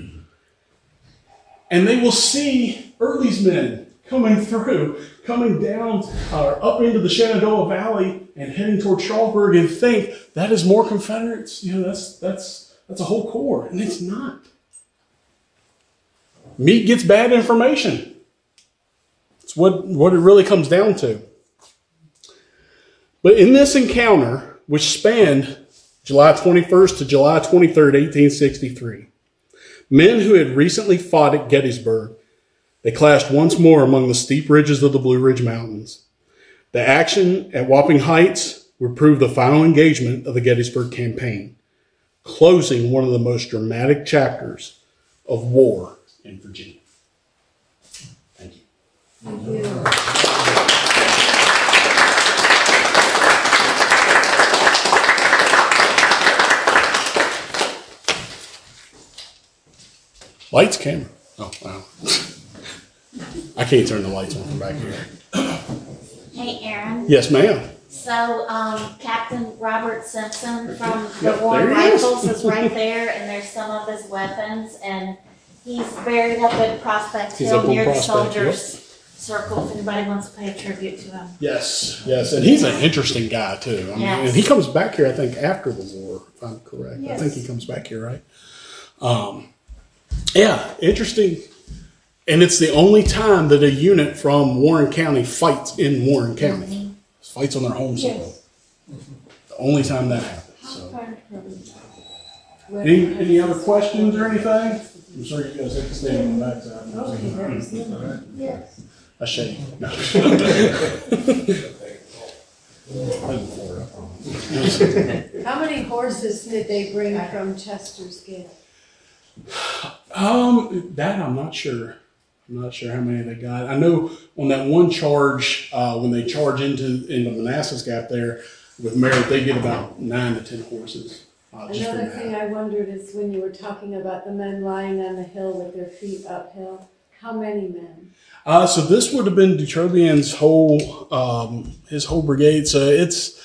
And they will see Early's men coming through, coming down up into the Shenandoah Valley and heading toward Sharpsburg and think that is more Confederates. That's a whole corps, and it's not. Meade gets bad information. It's what it really comes down to. But in this encounter, which spanned July 21st to July 23rd, 1863, men who had recently fought at Gettysburg, they clashed once more among the steep ridges of the Blue Ridge Mountains. The action at Wapping Heights would prove the final engagement of the Gettysburg campaign. closing one of the most dramatic chapters of war in Virginia. Thank you. Lights, camera. Oh, wow. I can't turn the lights on from back here. Hey, Aaron. Yes, ma'am. So, Captain Robert Simpson from Yep, the War there he is. Rifles is right there, and there's some of his weapons, and he's buried up at Prospect He's Hill up on near the Prospect, Soldiers Circle, if anybody wants to pay a tribute to him. Yes, yes, and he's an interesting guy too. I mean, Yes. and he comes back here, I think, after the war, if I'm correct. Yes. I think he comes back here, right? Yeah, interesting. And it's the only time that a unit from Warren County fights in Warren County. Fights on their home soil. The only time that happens. So. Any other questions or anything? I'm sorry you guys have to stand on the backside. Yes. A shame. No. How many horses did they bring from Chester's Gate? That I'm not sure. I'm not sure how many they got. I know on that one charge, when they charge into Manassas Gap there with Merritt, they get about 9 to 10 horses. Just from Another thing that. I wondered is when you were talking about the men lying on the hill with their feet uphill, how many men? So this would have been Detrobian's whole brigade. So it's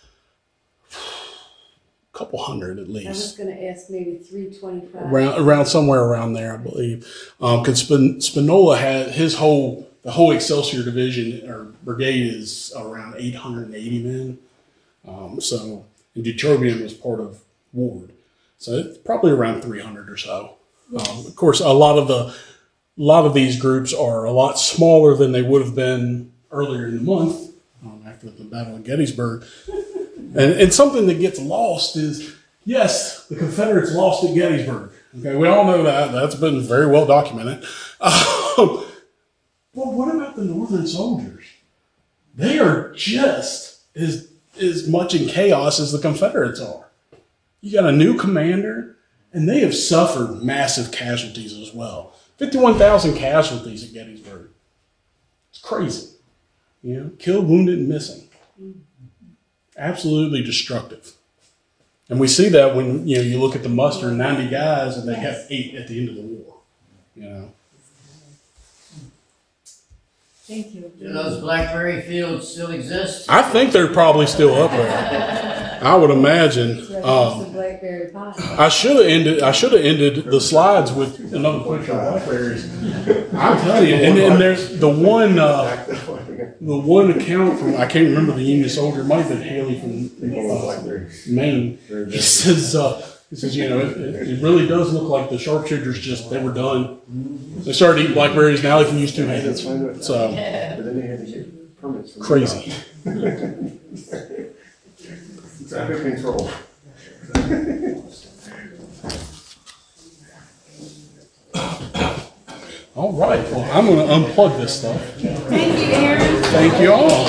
a couple hundred at I was least. going to ask maybe 325. Around somewhere around there, I believe. Because Spinola had the whole Excelsior division or brigade is around 880 men. And Detrobian was part of Ward, so it's probably around 300 or so. Of course, a lot of these groups are a lot smaller than they would have been earlier in the month after the Battle of Gettysburg. And something that gets lost is, yes, the Confederates lost at Gettysburg. Okay, we all know that. That's been very well documented. But what about the Northern soldiers? They are just as much in chaos as the Confederates are. You got a new commander, and they have suffered massive casualties as well. 51,000 casualties at Gettysburg. It's crazy. Killed, wounded, and missing. Absolutely destructive. And we see that when you look at the muster, 90 guys, and they have 8 at the end of the war. Thank you. Do those blackberry fields still exist? I think they're probably still up there. I would imagine. It's the blackberry pie. I should have ended the slides with another picture of blackberries. I'm telling you, and there's the one account from, I can't remember the Union soldier, it might have been Haley from Maine. He says, it really does look like the sharpshooters they were done. They started eating blackberries, now they can use 2 hands. So, But then they had to get permits. From crazy. Traffic control. All right, well, I'm going to unplug this stuff. Thank you, Aaron. Thank you all.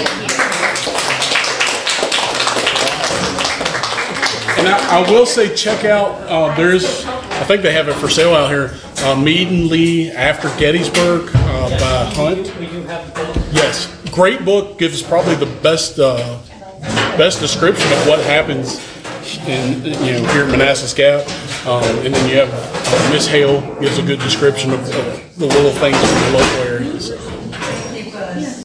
And I will say, check out, I think they have it for sale out here, Meade and Lee After Gettysburg by Hunt. Yes, great book, gives probably the best description of what happens here at Manassas Gap. And then you have Miss Hale gives a good description of the little things in the local area. So.